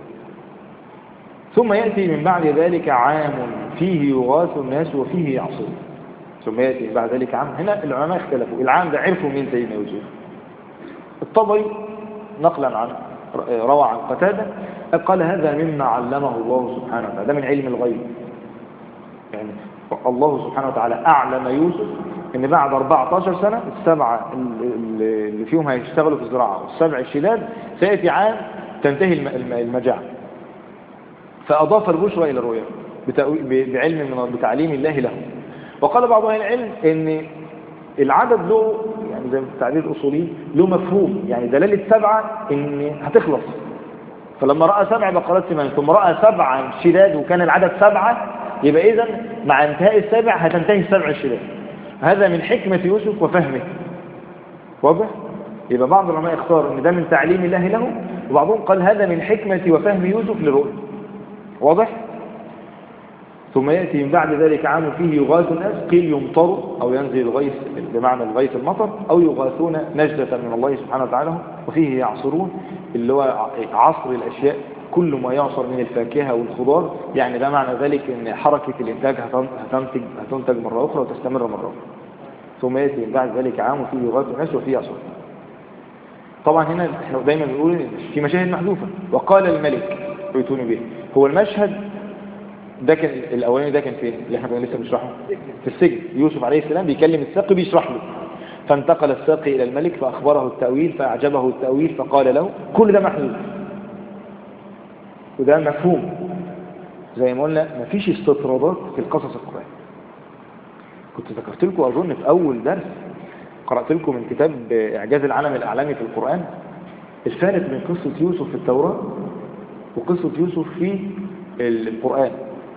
ثم يأتي من بعد ذلك عام فيه يغاث الناس وفيه يعصرون. ثم يأتي من بعد ذلك عام، هنا العلماء اختلفوا العام ده عرفوا مين سيدنا يوسف. الطبري نقلا عن روى عن قتادة قال هذا مما علمه الله سبحانه وتعالى، ده من علم الغيب، يعني الله سبحانه وتعالى أعلم يوسف ان بعد أربعة عشر سنة السبعة اللي فيهم هيشتغلوا في الزراعة والسبع الشداد سيأتي عام تنتهي المجاعة، فأضاف البشرى إلى الرؤيا بعلم من بتعليم الله له. وقال بعض اهل العلم ان العدد له يعني زي التعبير الاصولي له مفهوم، يعني دلاله سبعه ان هتخلص، فلما راى سبع بقرات سمان ثم راى سبعا شداد وكان العدد سبعه يبقى اذا مع انتهاء السبع هتنتهي السبع الشداد. هذا من حكمه يوسف وفهمه، واضح؟ يبقى بعض العلماء اختار ان ده من تعليم الله له، وبعضهم قال هذا من حكمه وفهم يوسف للرؤيا، واضح؟ ثم يأتي من بعد ذلك عام فيه يغاث الناس، قيل يمطر أو ينزل الغيث بمعنى الغيث المطر، أو يغاثون نجدة من الله سبحانه وتعالى، وفيه يعصرون اللي هو عصر الأشياء كل ما يعصر من الفاكهة والخضار، يعني ده معنى ذلك أن حركة الإنتاج هتنتج, هتنتج مرة أخرى وتستمر مرة أخرى. ثم يأتي من بعد ذلك عام فيه يغاث الناس وفيه يعصرون. طبعا هنا احنا دايما بنقول في مشاهد محذوفة. وقال الملك ائتوني به، هو المشهد ده كان الاولاني ده كان فين اللي احنا كنا لسه بنشرحه في السجن، يوسف عليه السلام بيكلم الساقي بيشرح له، فانتقل الساقي الى الملك فاخبره التاويل فاعجبه التاويل فقال له كل ده محذوف، وده مفهوم زي ما قلنا مفيش استطرادات في القصص القرآنية. كنت ذكرت لكم اظن في اول درس قرات لكم من كتاب اعجاز العالم الاعلامي في القرآن الفارق بين قصه يوسف في التوراة وقصة يوسف في القرآن.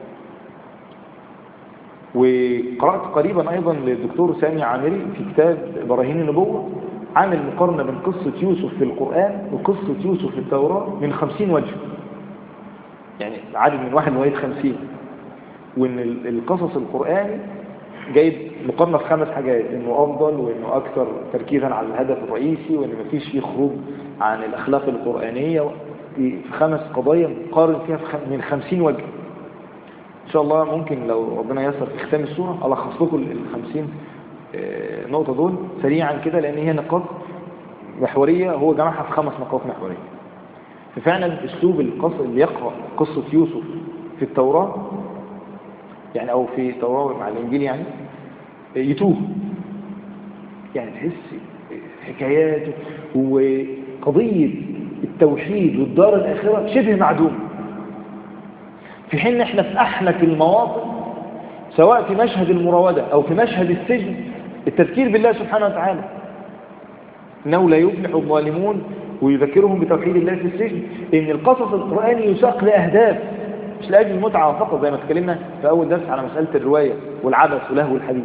وقرأت قريبا أيضا للدكتور سامي عامري في كتاب براهين النبوة عامل مقارنة بين قصة يوسف في القرآن وقصة يوسف في التوراة من خمسين وجه، يعني عدد من واحد لغاية خمسين. وإن القصص القرآني جايب مقارنة في خمس حاجات، إنه أفضل وإنه أكثر تركيزا على الهدف الرئيسي وإنه مفيش فيه خروج عن الأخلاق القرآنية في خمس قضايا مقارن فيها من خمسين وجه. إن شاء الله ممكن لو ربنا يسر في ختام السورة ألخص لكم الخمسين نقطة دول سريعا كده، لأن هي نقاط محورية هو جمعها في خمس نقاط محورية. ففعلا أسلوب القصة اللي يقرأ قصة يوسف في التوراة يعني أو في التوراة مع الإنجيل يعني يتوه، يعني تحس حكاياته وقضية التوحيد والدار الآخرة شبه معدوم، في حين احنا في أحلك المواطن سواء في مشهد المراودة أو في مشهد السجن التذكير بالله سبحانه وتعالى إنه لا يفلح الظالمون، ويذكرهم بتوحيد الله في السجن. إن القصص القرآني يساق لأهداف مش لأجل المتعة فقط، زي ما تكلمنا في أول درس على مسألة الرواية والعبث ولهو الحديث.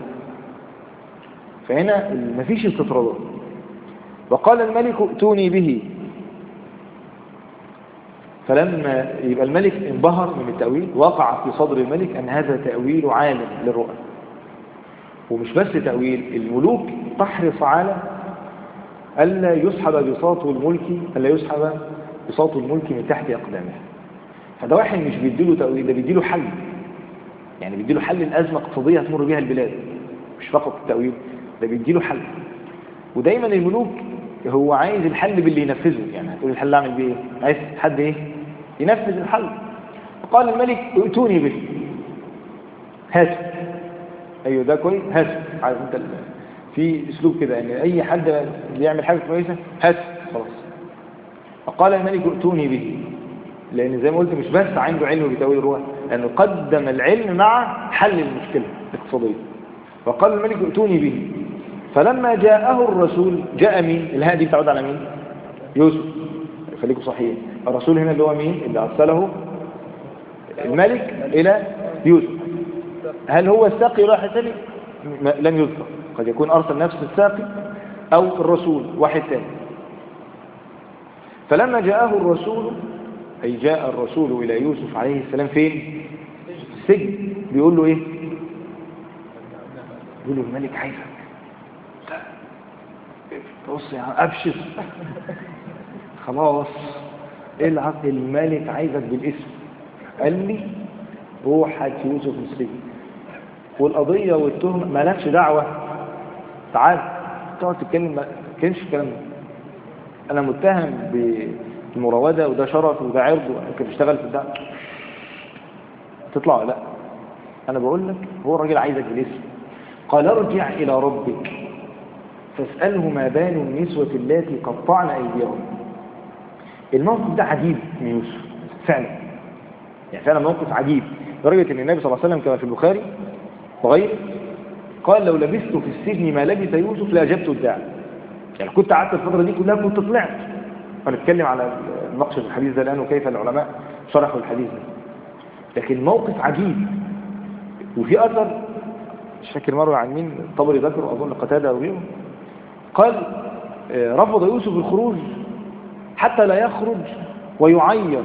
فهنا مفيش استطرادات. وقال الملك ائتوني به، فلما يبقى الملك انبهر من التأويل وقع في صدر الملك أن هذا تأويل عالم للرؤى. ومش بس تأويل، الملوك تحرص على ألا يسحب بساط الملك ألا يسحب بساط الملك من تحت أقدامه. فده واحد مش بيديله تأويل، ده بيديله حل، يعني بيديله حل الأزمة اقتصادية تمر بها البلاد، مش فقط التأويل، ده بيديله حل. ودايما الملوك هو عايز الحل باللي ينفذه، يعني هتقول الحل اعمل بيه ايه؟ عايز حد ايه ينفذ الحل. فقال الملك ائتوني به، هاتوا. ايوه ده كويس، هاتوا. عارف انت في اسلوب كده ان اي حد بيعمل حاجه كويسه هاتوا خلاص. فقال الملك ائتوني به، لان زي ما قلت مش بس عنده علم بتأويل الرؤى، لانه قدم العلم مع حل المشكله الاقتصاديه. فقال الملك ائتوني به، فلما جاءه الرسول، جاء مين؟ الهاء دي بتعود على مين؟ يوسف. خليكم صحيح، الرسول هنا اللي هو مين؟ اللي أرسله الملك إلى يوسف. هل هو الساقي ولا حسابي؟ لم يذكر، قد يكون أرسل نفس الساقي أو الرسول واحد ثاني. فلما جاءه الرسول، أي جاء الرسول إلى يوسف عليه السلام فين؟ السجن. بيقول له إيه؟ بيقول له الملك عايزك. بص يا عم أبشر خلاص، العب الملك عايزك بالاسم. قال لي روح هات يوسف السجن، والقضية والتهمة مالكش دعوة، تعال تقعد تتكلم ما كانش الكلام ده. أنا متهم بالمراودة وده شرف وده عرض وممكن تشتغل في الدعوة، تطلع لا، أنا بقول لك هو الراجل عايزك بالاسم. قال ارجع إلى ربك فاسأله ما بال النسوة التي قطعن أيديهم. الموقف ده عجيب من يوسف فعلا، يعني فعلا موقف عجيب لدرجة ان النبي صلى الله عليه وسلم كما في البخاري وغيره قال لو لبثت في السجن ما لبث يوسف لأجبت الداعي. يعني كنت قعدت الفترة دي كلها كنت طلعت. هنتكلم على نقش الحديث ده الآن وكيف العلماء شرحوا الحديث ده، لكن موقف عجيب. وفي أثر مش فاكر مروي عن مين، الطبري ذكره أظن قتادة أو غيره، قال رفض يوسف الخروج حتى لا يخرج ويعير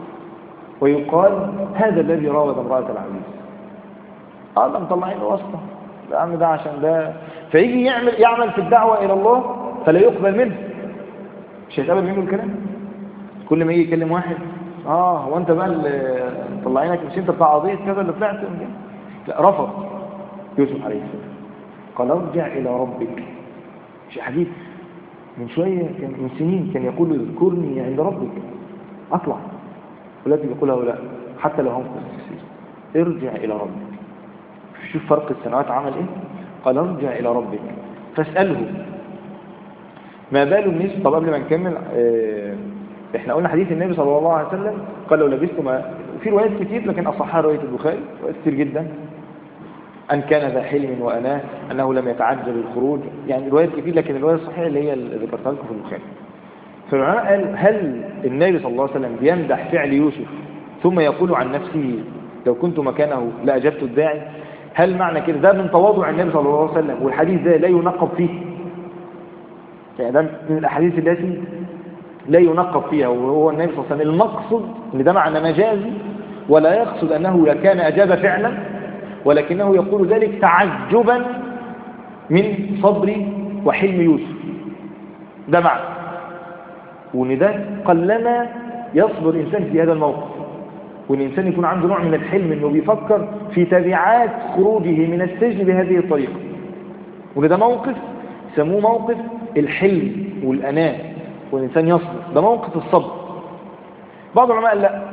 ويقال هذا الذي راود امرأة العزيز. قال ده مطلعين واسطة، ده عم ده عشان ده، فيجي يعمل يعمل في الدعوة إلى الله فلا يقبل منه، مش هيتقبل منه الكلام. كل ما يجي يكلم واحد اه هو انت بقى اللي مطلعينك، مش انت بتاع قضية كذا اللي طلعت، لا رفض يوسف عليه السلام. قال ارجع إلى ربك. شيء حديث من شوية كان من سنين كان يقول اذكرني عند ربك، اطلع، ولكن يقول هؤلاء حتى لو هم في السجن ارجع إلى ربك. شوف فرق السنوات عمل ايه. قال ارجع إلى ربك فاسأله ما بال النسوة. طب قبل ما نكمل اه احنا قلنا حديث النبي صلى الله عليه وسلم قال لو لبست ما، في روايات كتير لكن أصحها رواية البخاري، روايات كتير جدا، أن كان ذا حلم وأناه، أنه لم يتعجل الخروج، يعني روايات كتير، لكن الرواية الصحيحة اللي هي اللي ذكرتها لكم في البخاري فالعلماء قالوا هل النبي صلى الله عليه وسلم بيمدح فعل يوسف ثم يقول عن نفسه لو كنت مكانه لأجبت الداعي؟ هل معنى كده ده من تواضع النبي صلى الله عليه وسلم والحديث ده لا ينقب فيه؟ يعني ده من الأحاديث التي لا ينقب فيها، وهو النبي صلى الله عليه وسلم المقصد ان ده معنى مجازي، ولا يقصد أنه كان أجاب فعلا، ولكنه يقول ذلك تعجبا من صبر وحلم يوسف. ده معنى، وان ده قلما يصبر الإنسان في هذا الموقف، وان الإنسان يكون عنده نوع من الحلم انه بيفكر في تبعات خروجه من السجن بهذه الطريقة، وان ده موقف يسموه موقف الحلم والأناة، والإنسان يصبر، ده موقف الصبر. بعض العلماء قال لا،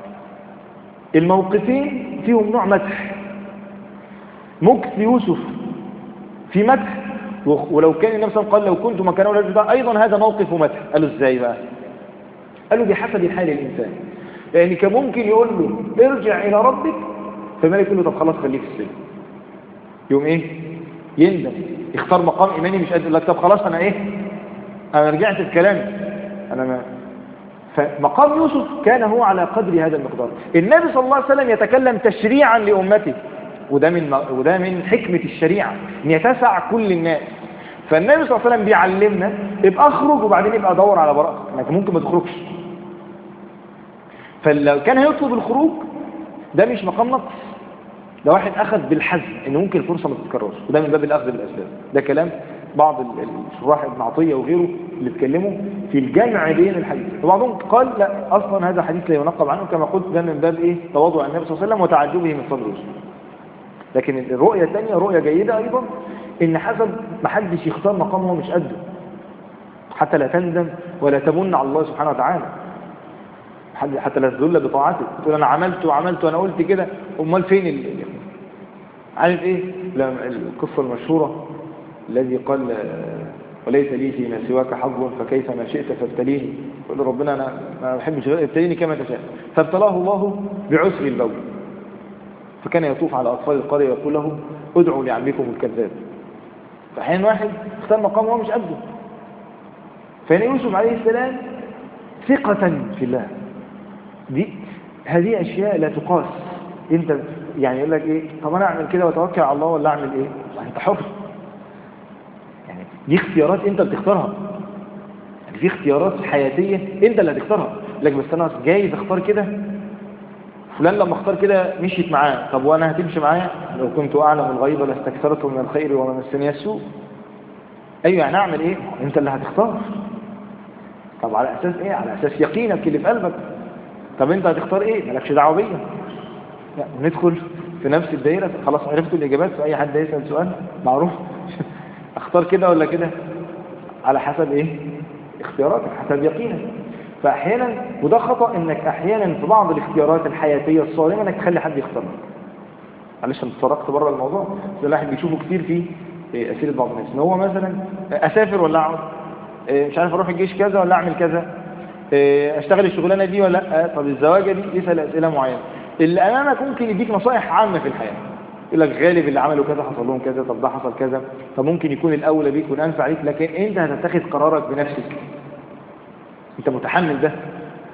الموقفين فيهم نوع مدح. مكث يوسف في مدح، ولو كان النبي صلى الله عليه وسلم قال لو كنت مكانه لأجبت أيضا هذا موقف مدح. قالوا ازاي بقى؟ قالوا بحسب حال الإنسان. يعني كان ممكن يقول له ارجع إلى ربك، فالملك يقول له طب خلاص خليك في السجن، يوم ايه؟ يندم، يختار مقام إيماني مش قادر، لك طب خلاص أنا ايه؟ أنا رجعت في كلامي، أنا ما. فمقام يوسف كان هو على قدر هذا المقدار. النبي صلى الله عليه وسلم يتكلم تشريعا لأمته، وده من وده من حكمة الشريعة ان يتسع كل الناس. فالنبي صلى الله عليه وسلم بيعلمنا ابقى اخرج وبعدين ابقى ادور على براءتك، انك ممكن ما تخرجش. فلو كان هيطلب الخروج ده مش مقام نقص، ده واحد اخذ بالحزم ان ممكن الفرصه ما تتكررش، وده من باب الاخذ بالاسباب. ده كلام بعض الشراح ابن عطيه وغيره اللي اتكلموا في الجمع بين الحديث، وبعضهم قال لا اصلا هذا حديث لا ينقب عنه، كما قلت ده من باب ايه؟ تواضع النبي صلى الله عليه وسلم وتعجبه من صبر يوسف. لكن الرؤيه الثانيه رؤيه جيده ايضا، ان حسب ما حدش يختار مقام هو مش قده، حتى لا تندم ولا تمن على الله سبحانه وتعالى، حتى لا تذل بطاعته، تقول انا عملت وعملت وانا قلت كده، امال فين ال... عارف ايه؟ القصه المشهوره الذي قال وليس لي فيما سواك حظ فكيف ما شئت فابتليني، يقول ربنا انا ما بحبش ابتليني كما تشاء، فابتلاه الله بعسر البول، فكان يطوف على اطفال القريه ويقول له ادعوا لعمكم الكذاب. فاحيانا واحد اختار مقام هو مش قده. فهنا يوسف عليه السلام ثقة في الله، دي هذه اشياء لا تقاس. انت يعني يقول لك ايه؟ طب انا اعمل كده واتوكل على الله ولا اعمل ايه؟ انت حر، يعني دي اختيارات انت بتختارها، يعني في اختيارات حياتيه انت اللي هتختارها. لك بس انا جايز اختار كده، فلان لما اختار كده مشيت معاه، طب وانا هتمشي معايا؟ لو كنت اعلم الغيب لاستكثرت من الخير وما مسني السوء. ايوه يعني اعمل ايه؟ انت اللي هتختار. طب على اساس ايه؟ على اساس يقينك اللي في قلبك. طب انت هتختار ايه؟ مالكش دعوه بيا. ندخل في نفس الدائره، خلاص عرفتوا الاجابات، في اي حد يسال سؤال معروف اختار كده ولا كده؟ على حسب ايه؟ اختياراتك، حسب يقينك. فاحيانا وده خطا، انك احيانا في بعض الاختيارات الحياتيه الصارمه انك تخلي حد يختار. معلش انا اتطرقت بره الموضوع، بس الواحد بيشوفه كتير في اسئله بعض الناس، ان هو مثلا اسافر ولا اقعد، مش عارف اروح الجيش كذا ولا اعمل كذا، اشتغل الشغلانه دي ولا لا، طب الزواجه دي، يسال اسئله معينه. اللي امامك ممكن يديك نصائح عامه في الحياه، يقول لك غالب اللي عملوا كذا حصل لهم كذا، طب ده حصل كذا، فممكن يكون الاولى بيك والانفع ليك، لكن انت هتتخذ قرارك بنفسك، انت متحمل ده.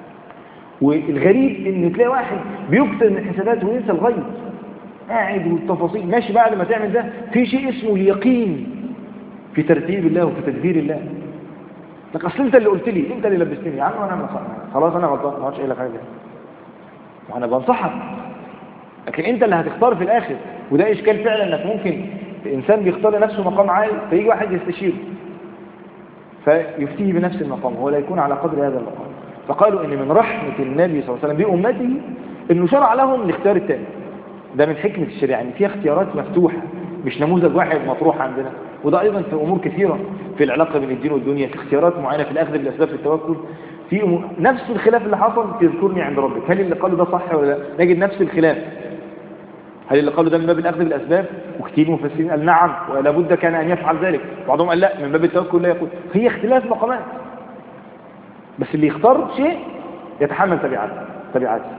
والغريب ان تلاقي واحد بيكتب من حساباته وينسى الغيب، قاعد والتفاصيل ماشي. بعد ما تعمل ده في شيء اسمه اليقين في ترتيب الله وفي تدبير الله. لك اصل انت اللي قلت لي، انت اللي لبستني يا عم، انا خلاص انا غلطان، ما عادش ايه لك حاجه، وانا بنصحك، لكن انت اللي هتختار في الاخر. وده اشكال فعلا، انك ممكن انسان بيختار لنفسه مقام عالي، فيجي واحد يستشيره فيفتيه بنفس المقام، هو لا يكون على قدر هذا المقام. فقالوا ان من رحمه النبي صلى الله عليه وسلم بامته انه شرع لهم الاختيار الثاني. ده من حكمه الشريعه، يعني فيها اختيارات مفتوحه، مش نموذج واحد مطروح عندنا. وده ايضا في امور كثيره في العلاقه بين الدين والدنيا، في اختيارات معينه في الاخذ بالاسباب في التوكل، في أمور. نفس الخلاف اللي حصل في اذكرني عند ربك، هل اللي قالوا ده صح ولا لا؟ نجد نفس الخلاف، هل اللي قالوا ده من باب الاخذ بالاسباب؟ وكثير مفسرين قال نعم ولا بد كان ان يفعل ذلك، بعضهم قال لا من باب التوكل لا يقول. هي اختلاف مقامات، بس اللي يختار شيء يتحمل تبعاته تبعاته.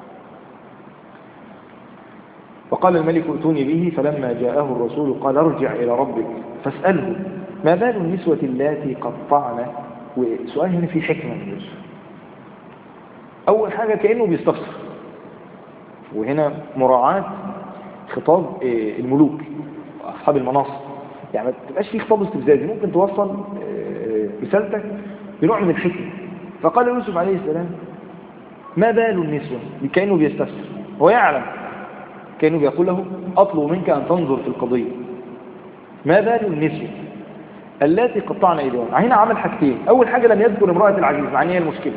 وقال الملك ائتوني به، فلما جاءه الرسول قال ارجع الى ربك فاساله ما بال النسوة اللاتي قطعن وسؤال هنا فيه حكمة من يوسف. أول حاجة كأنه بيستفسر، وهنا مراعاة خطاب الملوك أصحاب المناصب، يعني ما تبقاش فيه خطاب استفزازي، ممكن توصل رسالتك بنوع من الحكمة. فقال يوسف عليه السلام ما بال النسوة، كأنه بيستفسر، هو يعلم، كأنه بيقول له أطلب منك أن تنظر في القضية. ما بال النسوة التي قطعنا أيديهن. هنا عمل حاجتين. أول حاجة لم يذكر امرأة العزيز، مع أن هي المشكلة.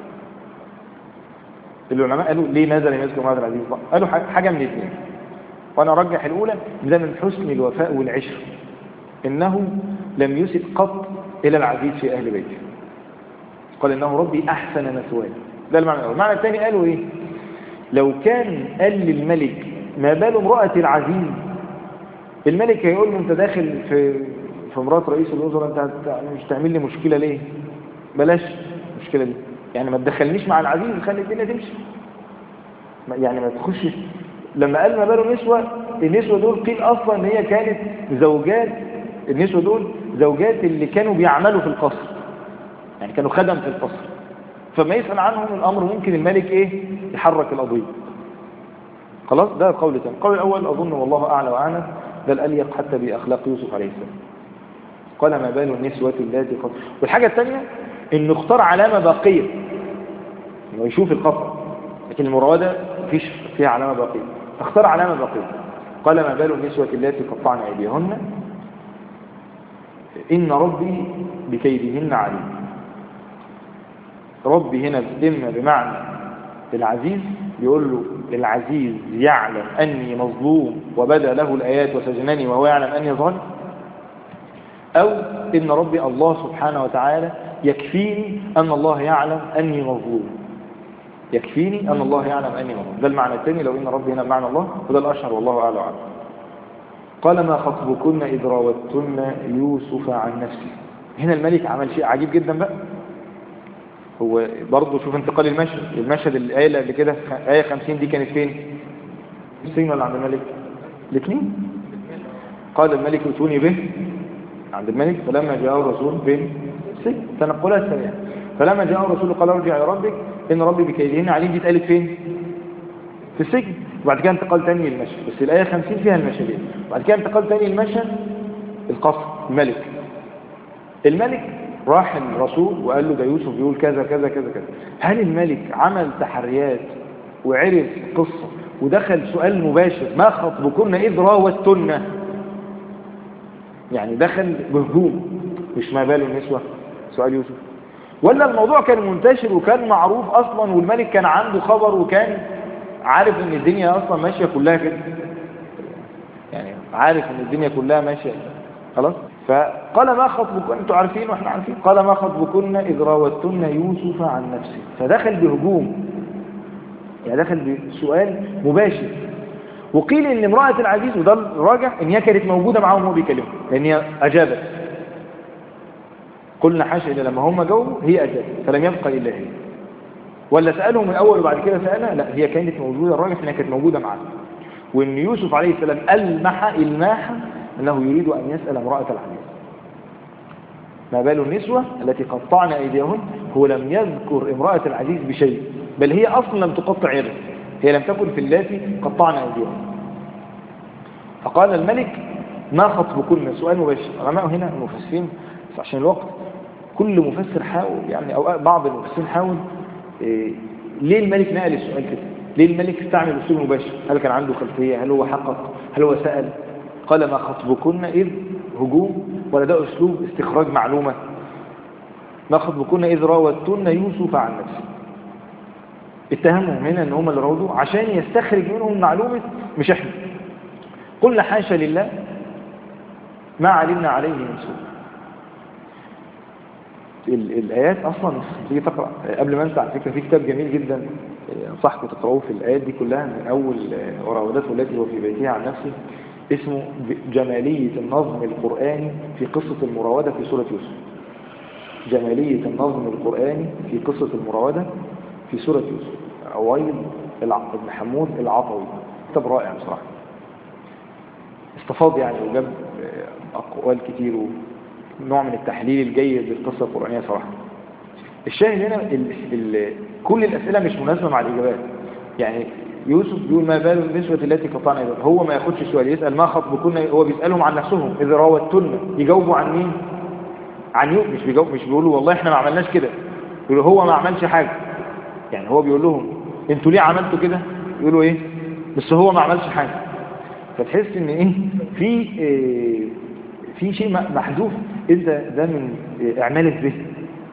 العلماء قالوا ليه ماذا لم يذكر امرأة العزيز؟ قالوا حاجة من الاثنين، وأنا أرجح الأولى ده من حسن الوفاء والعشر، إنه لم يسئ قط إلى العزيز في أهل بيته، قال إنه ربي أحسن مثواي. ده المعنى الأول. المعنى الثاني قالوا إيه؟ لو كان قال للملك ما بال امرأة العزيز، الملك هيقول له أنت داخل في في امرأة رئيس الوزراء، أنت مش تعمل لي مشكلة ليه؟ بلاش المشكلة دي، يعني ما تدخلنيش مع العزيز، خلي الدنيا تمشي، يعني ما تخشش. لما قال ما باله نسوة، النسوة دول قيل أصلا إن هي كانت زوجات، النسوة دول زوجات اللي كانوا بيعملوا في القصر، يعني كانوا خدم في القصر، فما يسأل عنهم الأمر ممكن الملك إيه يحرك القضية. خلاص، ده القول الثاني. القول الأول أظن والله أعلى وأعلم ده الأليق حتى بأخلاق يوسف عليه السلام، قال ما بال النسوة التي قد. والحاجة الثانية إنه اختار علامة باقية، إنه يشوف القصر، لكن المراودة مفيش فيها علامة باقية، اختار علامة باقية. قال ما بال النسوة التي قطعن أيديهن إن ربي بكيدهن عليم. ربي هنا إما بمعنى العزيز، يقول له العزيز يعلم أني مظلوم وبدأ له الآيات وسجنني وهو يعلم أني ظالم، أو إن ربي الله سبحانه وتعالى يكفيني أن الله يعلم أني مظلوم، يكفيني أن الله يعلم أني مظلوم. ده المعنى الثاني لو إن ربي هنا بمعنى الله، وده الأشهر والله أعلى وأعلم. قال ما خطبكن إذ راوتن يوسف عن نفسه. هنا الملك عمل شيء عجيب جدا بقى، هو برضه شوف انتقال المشهد. المشهد الآية اللي قبل كده آية خمسين دي كانت فين؟ السجن ولا عند الملك؟ الاثنين. قال الملك ائتوني به عند الملك، فلما جاء الرسول به السجن، تنقلات سريعة. فلما جاء الرسول قال ارجع إلى ربك إن ربي بكيدهن عليم، دي اتقالت فين؟ في السجن. وبعد كده انتقال تاني للمشهد، بس الآية خمسين فيها المشهدين. بعد كده انتقال تاني للمشهد القصر، الملك الملك راح الرسول وقال له ده يوسف بيقول كذا كذا كذا كذا. هل الملك عمل تحريات وعرف قصة ودخل سؤال مباشر ما خطبكن إذ راوتن، يعني دخل بهجوم مش ما بال النسوة سؤال يوسف، ولا الموضوع كان منتشر وكان معروف أصلا والملك كان عنده خبر وكان عارف ان الدنيا أصلا ماشية كلها كده، يعني عارف ان الدنيا كلها ماشية خلاص. فقال ما خطبكن، انتوا عارفين واحنا عارفين، قال ما خطبكن إذ راوتن يوسف عن نفسه، فدخل بهجوم، يعني دخل بسؤال مباشر. وقيل ان امرأة العزيز، وده الراجح، ان هي كانت موجودة معاهم وهو بيكلمهم، لان هي اجابت. قلنا حاشا إلا لما هم جاوبوا هي اجابت، فلم يبقى الا هي. ولا سألهم الاول وبعد كده سألها؟ لا، هي كانت موجودة، الراجح انها كانت موجودة معاه. وان يوسف عليه السلام ألمح إلماحا انه يريد ان يسأل امرأة العزيز ما بال النسوة التي قطعن أيديهن. هو لم يذكر امرأة العزيز بشيء، بل هي أصلا لم تقطع يده، هي لم تكن في اللاتي قطعن أيديهن. فقال الملك ما خطبكن، سؤال مباشر. علماء هنا المفسرين عشان الوقت كل مفسر حاول، يعني أو بعض المفسرين حاول إيه ليه الملك نقل السؤال كده، ليه الملك استعمل أسلوب مباشر؟ هل كان عنده خلفية؟ هل هو حقق؟ هل هو سأل؟ قال ما خطبكن إذ هجوم، ولا ده أسلوب استخراج معلومة؟ ما خطبكن إذ راوتن يوسف عن نفسه. اتهمهم هنا ان هم اللي راودوا عشان يستخرج منهم معلومة مش احنا. قلنا حاشا لله ما علمنا عليه من سوء. الآيات أصلا تيجي تقرأ قبل ما أنت، على فكرة في كتاب جميل جدا أنصحكم تقرأوه في الآيات دي كلها من أول وراودته التي هو في بيتها عن نفسه، اسمه جمالية النظم القرآني في قصة المراودة في سورة يوسف. جمالية النظم القرآني في قصة المراودة في سورة يوسف، عويل بن حمود العطوي، كتاب رائع بصراحة. استفاض يعني وجاب أقوال كتير ونوع من التحليل الجيد للقصة القرآنية صراحة. الشاهد هنا ال ال كل الأسئلة مش مناسبة مع الإجابات. يعني يوسف بيقول ما بال النسوة التي قطعن أيديهن، هو ما ياخدش سؤال، يسأل ما خطبكن، هو بيسألهم عن نفسهم إذا راوتن، يجاوبوا عن مين؟ عن يوسف. مش بيجاوب، مش بيقولوا والله احنا ما عملناش كده، يقولوا هو ما عملش حاجة. يعني هو بيقول لهم انتوا ليه عملتوا كده؟ يقولوا ايه؟ بس هو ما عملش حاجة. فتحس ان ايه في إيه في شيء محذوف، انت ده من اعمال الذهن،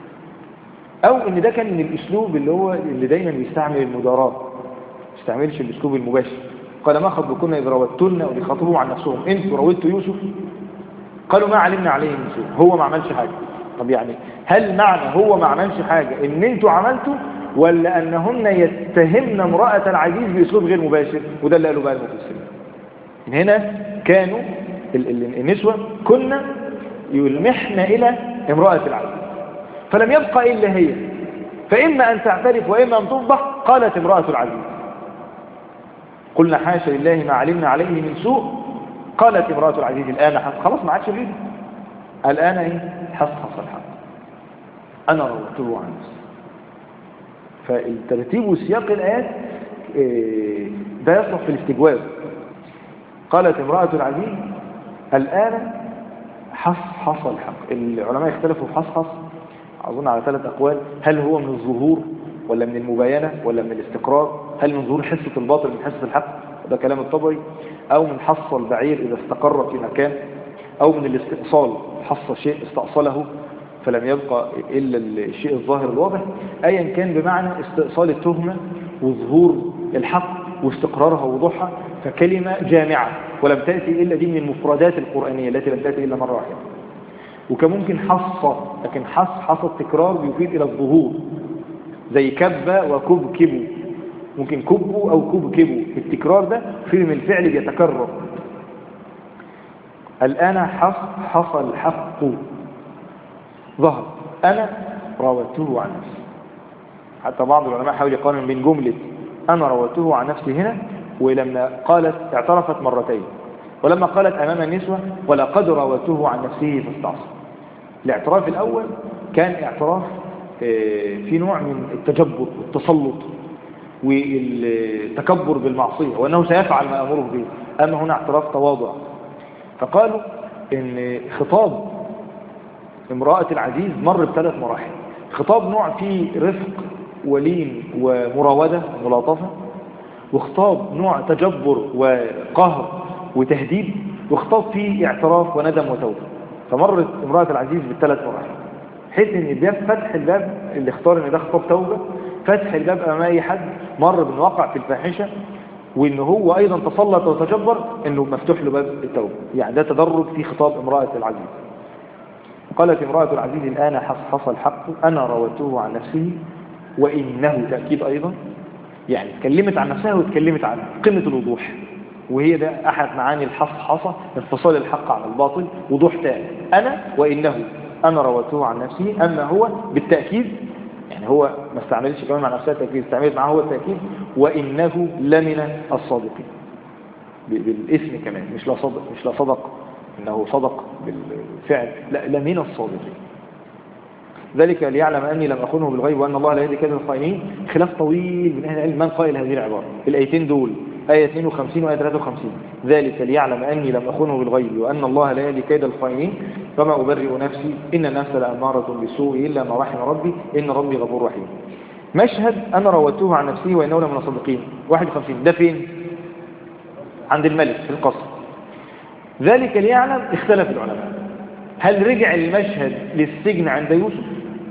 او ان ده كان من الاسلوب اللي هو اللي دايما بيستعمل المدارات، ما يستعملش الاسلوب المباشر. قال ما خطبكن اذ راوتن، وبيخاطبوا عن نفسهم انتوا راوتوا يوسف؟ قالوا ما علمنا عليه من سوء، هو ما عملش حاجة. طب يعني هل معنى هو ما عملش حاجة ان انتوا عملتوا، ولا انهن يتهمن امرأة العزيز باسلوب غير مباشر؟ وده اللي قالوا بقى المفسرين. هنا كانوا النسوة كنا يلمحن الى امرأة العزيز، فلم يبقى الا هي، فاما ان تعترف واما ان تفضح. قالت امرأة العزيز قلنا حاشا لله ما علمنا عليه من سوء. قالت امرأة العزيز الآن حص، خلاص ما عادش بيده، الآن ايه حصحص الحق، أنا روته عن نفسي. فالترتيب وسياق الآيات ده يصلح في الاستجواب. قالت امرأة العزيز الآن حصحص الحق. العلماء اختلفوا في حصحص أظن على ثلاث أقوال، هل هو من الظهور ولا من المباينة ولا من الاستقرار؟ هل من ظهور حصة الباطل من حصة الحق، ده كلام الطبري، أو من حص البعير إذا استقر في مكان، أو من الاستئصال، حص شيء استأصله فلم يبقى إلا الشيء الظاهر الواضح. أيا كان بمعنى استئصال التهمة وظهور الحق واستقرارها ووضوحها، فكلمة جامعة ولم تأتي إلا دي من المفردات القرآنية التي لم تأتي إلا مرة واحدة. وكان ممكن حص، لكن حص حص التكرار بيفيد إلى الظهور، زي كب وكب كبوا، ممكن كبوا أو كب كبوا، التكرار ده في من الفعل بيتكرر. الآن حص حصل الحق ظهر، أنا راودته عن نفسي. حتى بعض العلماء حاول يقارن بين جملة أنا راودته عن نفسي هنا، ولما قالت اعترفت مرتين، ولما قالت أمام النسوة ولقد راودته عن نفسه فاستعصى. الاعتراف الأول كان اعتراف في نوع من التجبر والتسلط والتكبر بالمعصية، وأنه سيفعل ما أمره به. أما هنا اعتراف تواضع. فقالوا إن خطاب امرأة العزيز مر بثلاث مراحل. خطاب نوع فيه رفق ولين ومراودة ملاطفة، وخطاب نوع تجبر وقهر وتهديد، وخطاب فيه اعتراف وندم وتوبة. فمرت امرأة العزيز بالثلاث مراحل، حيث ان الباب فتح الباب اللي اختار ان ده خطاب توبة، فتح الباب امام اي حد مر من وقع في الفاحشة، وان هو ايضا تسلط وتجبر انه مفتوح له باب التوبة. يعني ده تدرج في خطاب امرأة العزيز. قالت امرأة العزيز الآن حصحص الحق أنا راودته عن نفسه وإنه، تأكيد أيضا، يعني اتكلمت عن نفسها واتكلمت عن قمة الوضوح، وهي ده أحد معاني الحصحصة، انفصال الحق عن الباطل، وضوح تام. أنا وإنه، أنا راودته عن نفسه، أما هو بالتأكيد، يعني هو ما استعملش كمان مع نفسها التأكيد، استعملت معه هو التأكيد، وإنه لمن الصادقين بالاسم كمان، مش لا صدق، مش لا صدق إنه صدق بالفعل، لا لمن الصادقين. ذلك ليعلم أني لم أخنه بالغيب وأن الله لا يهدي كيد الخائنين. خلاف طويل من أهل العلم من قائل هذه العبارة. الآيتين دول آية اثنين وخمسين وآية ثلاثة وخمسين، ذلك ليعلم أني لم أخنه بالغيب وأن الله لا يهدي كيد الخائنين وما أبرئ نفسي إن النفس لأمارة بالسوء إلا ما رحم ربي إن ربي غفور رحيم. مشهد أنا راودته عن نفسه وإنه لمن الصادقين واحد وخمسين، ده فين؟ عند الملك في القصر. ذلك ليعلم، اختلف العلماء هل رجع المشهد للسجن عند يوسف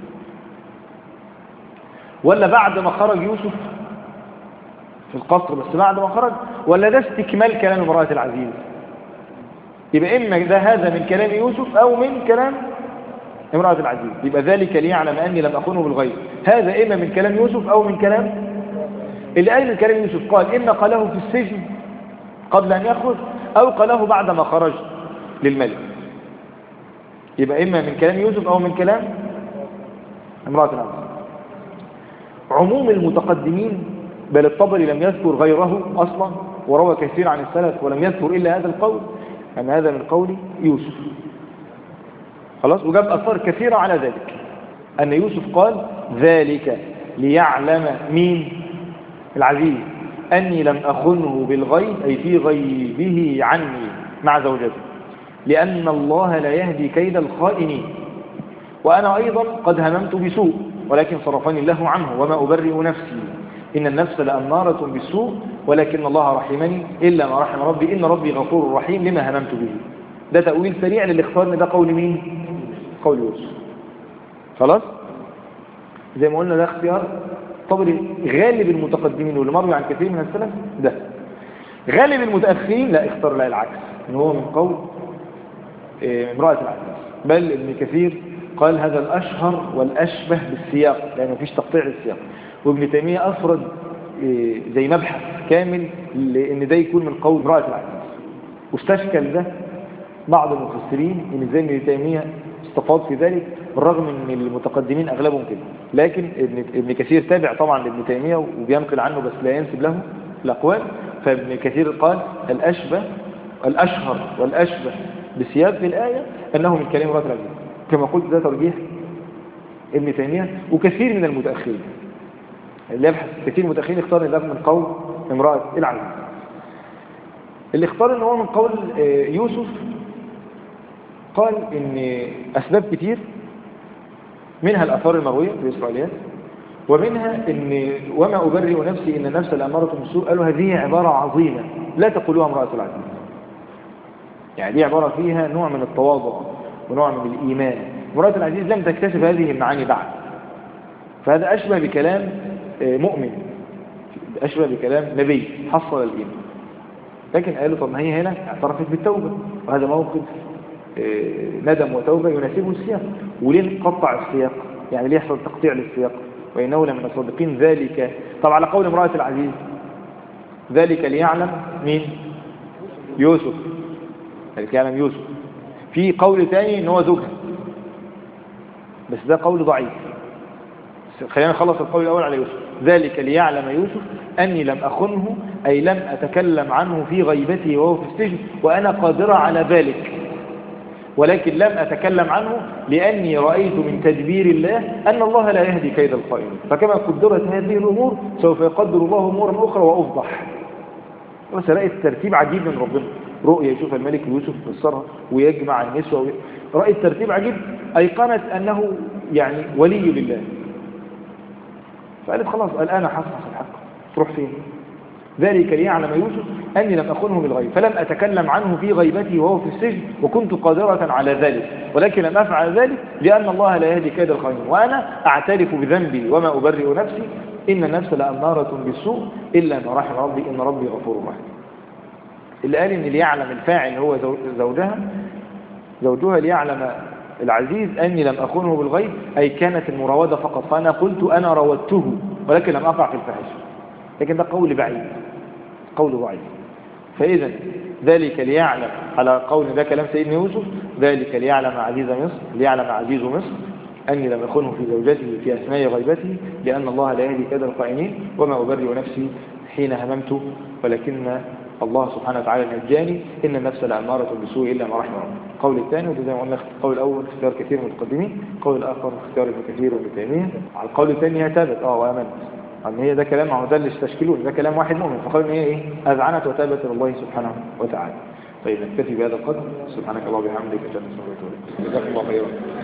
ولا بعد ما خرج يوسف في القصر، بس بعد ما خرج، ولا ده استكمال كلام امرأة العزيز؟ يبقى إما ده هذا من كلام يوسف أو من كلام امرأة العزيز. يبقى ذلك ليعلم أني لم أخنه بالغيب، هذا إما من كلام يوسف أو من كلام اللي قال من كلام يوسف. قال إن قاله في السجن قبل أن يخرج أو قاله بعد ما خرج للملك. يبقى إما من كلام يوسف أو من كلام امرأة العزيز. عموم المتقدمين، بل الطبري لم يذكر غيره أصلا، وروى كثير عن السلف ولم يذكر إلا هذا القول، أن هذا من قول يوسف. خلاص، وجاب أثار كثيرة على ذلك، أن يوسف قال ذلك ليعلم مين؟ العزيز أني لم أخنه بالغيب أي في غيبه عني مع زوجته، لأن الله لا يهدي كيد الخائنين، وأنا أيضا قد هممت بسوء ولكن صرفني الله عنه، وما أبرئ نفسي إن النفس لأمارة بالسوء ولكن الله رحمني إلا ما رحم ربي إن ربي غفور رحيم لما هممت به. ده تأويل سريع للي اختارنا، ده قول مين؟ قول يوسف. خلاص زي ما قلنا ده اختيار طبري غالب المتقدمين واللي مروا عن كثير من السلف. ده غالب المتأخرين لا، اختار لا العكس، ان هو من قول امرأة العزيز. بل ابن كثير قال هذا الأشهر والأشبه بالسياق لأنه مفيش تقطيع للسياق، وابن تيمية أفرد زي مبحث كامل لأن ده يكون من قول امرأة العزيز. واستشكل ده بعض المفسرين ان ازاي ابن تيمية استفاض في ذلك بالرغم ان المتقدمين اغلبهم كده، لكن ابن ابن كثير تابع طبعا لابن تيمية وبينقل عنه بس لا ينسب له الاقوال. فابن كثير قال الاشبه الاشهر والاشبه بسياق الآية انه من كلام امرأة العزيز، كما قلت ده ترجيح ابن تيمية وكثير من المتأخرين. اللي يبحث كثير من المتأخرين اختار ده من قول امرأة العزيز. اللي اختار ان هو من قول يوسف قال ان اسباب كتير، منها الاثار المرويه في الاسرائيليات، ومنها ان وما ابرئ نفسي ان النفس لاماره بالسوء. قالوا هذه عباره عظيمه لا تقولها امراه العزيز، يعني دي عباره فيها نوع من التواضع ونوع من الايمان. امراه العزيز لم تكتسب هذه المعاني بعد، فهذا اشبه بكلام مؤمن، اشبه بكلام نبي حصل الايمان. لكن قالوا طب ما هي هنا اعترفت بالتوبه، وهذا موقف ندم وتوبة يناسبه السياق، وليه نقطع السياق؟ يعني ليه يحصل تقطيع للسياق؟ وإنه لمن الصادقين. ذلك طبعا على قول امرأة العزيز ذلك ليعلم مين؟ يوسف. ذلك يعلم يوسف. في قول ثاني ان هو زوجها، بس ده قول ضعيف. خلينا نخلص القول الأول على يوسف. ذلك ليعلم يوسف أني لم أخنه أي لم أتكلم عنه في غيبته وهو في السجن وأنا قادرة على ذلك، ولكن لم أتكلم عنه لأني رأيت من تدبير الله أن الله لا يهدي كيد الخائنين، فكما قدرت هذه الأمور سوف يقدر الله أمورا أخرى وأفضح. بس رأيت ترتيب عجيب من ربنا، رؤيا يشوف الملك يوسف فسرها ويجمع النسوة، رأيت ترتيب عجيب، أيقنت أنه يعني ولي لله، فقالت خلاص الآن حصحص الحق، تروح فين؟ ذلك ليعلم يوسف أني لم أخنه بالغيب فلم أتكلم عنه في غيبتي وهو في السجن وكنت قادرة على ذلك، ولكن لم أفعل ذلك لأن الله لا يهدي كيد الخائنين وأنا أعترف بذنبي وما أبرئ نفسي إن النفس لأمارة بالسوء إلا ما رحم ربي إن ربي غفور رحيم. اللي قال إن ليعلم الفاعل هو زوجها زوجها ليعلم العزيز أني لم أخنه بالغيب أي كانت المراودة فقط، فأنا قلت أنا راودته ولكن لم أقع في الفاحشة، لكن ده قول بعيد، قول ضعيف. فإذا ذلك ليعلم على قول ده كلام سيدنا يوسف، ذلك ليعلم عزيز مصر ليعلم عزيز مصر أني لم أخنه في زوجته في أثناء غيبته لأن الله لا يهدي كيد الخائنين وما أبرئ نفسي حين هممت ولكن الله سبحانه وتعالى نجاني إن النفس لأمارة بالسوء إلا ما رحم ربي. القول الثاني وده زي ما قلنا القول الأول اختيار كثير من المتقدمين، القول الآخر اختيار ابن كثير وابن تيمية. على القول الثاني هي تابت اه وآمنت، ان هي ده كلام هو ده اللي استشكلون، ده كلام واحد مؤمن، فقالوا ان هي ايه اذعنت وتابت الى الله سبحانه وتعالى. طيب نكتفي بهذا القدر، سبحانك اللهم وبحمدك اشهد ان لا اله الا انت استغفرك واتوب اليك. جزاكم الله خيرا.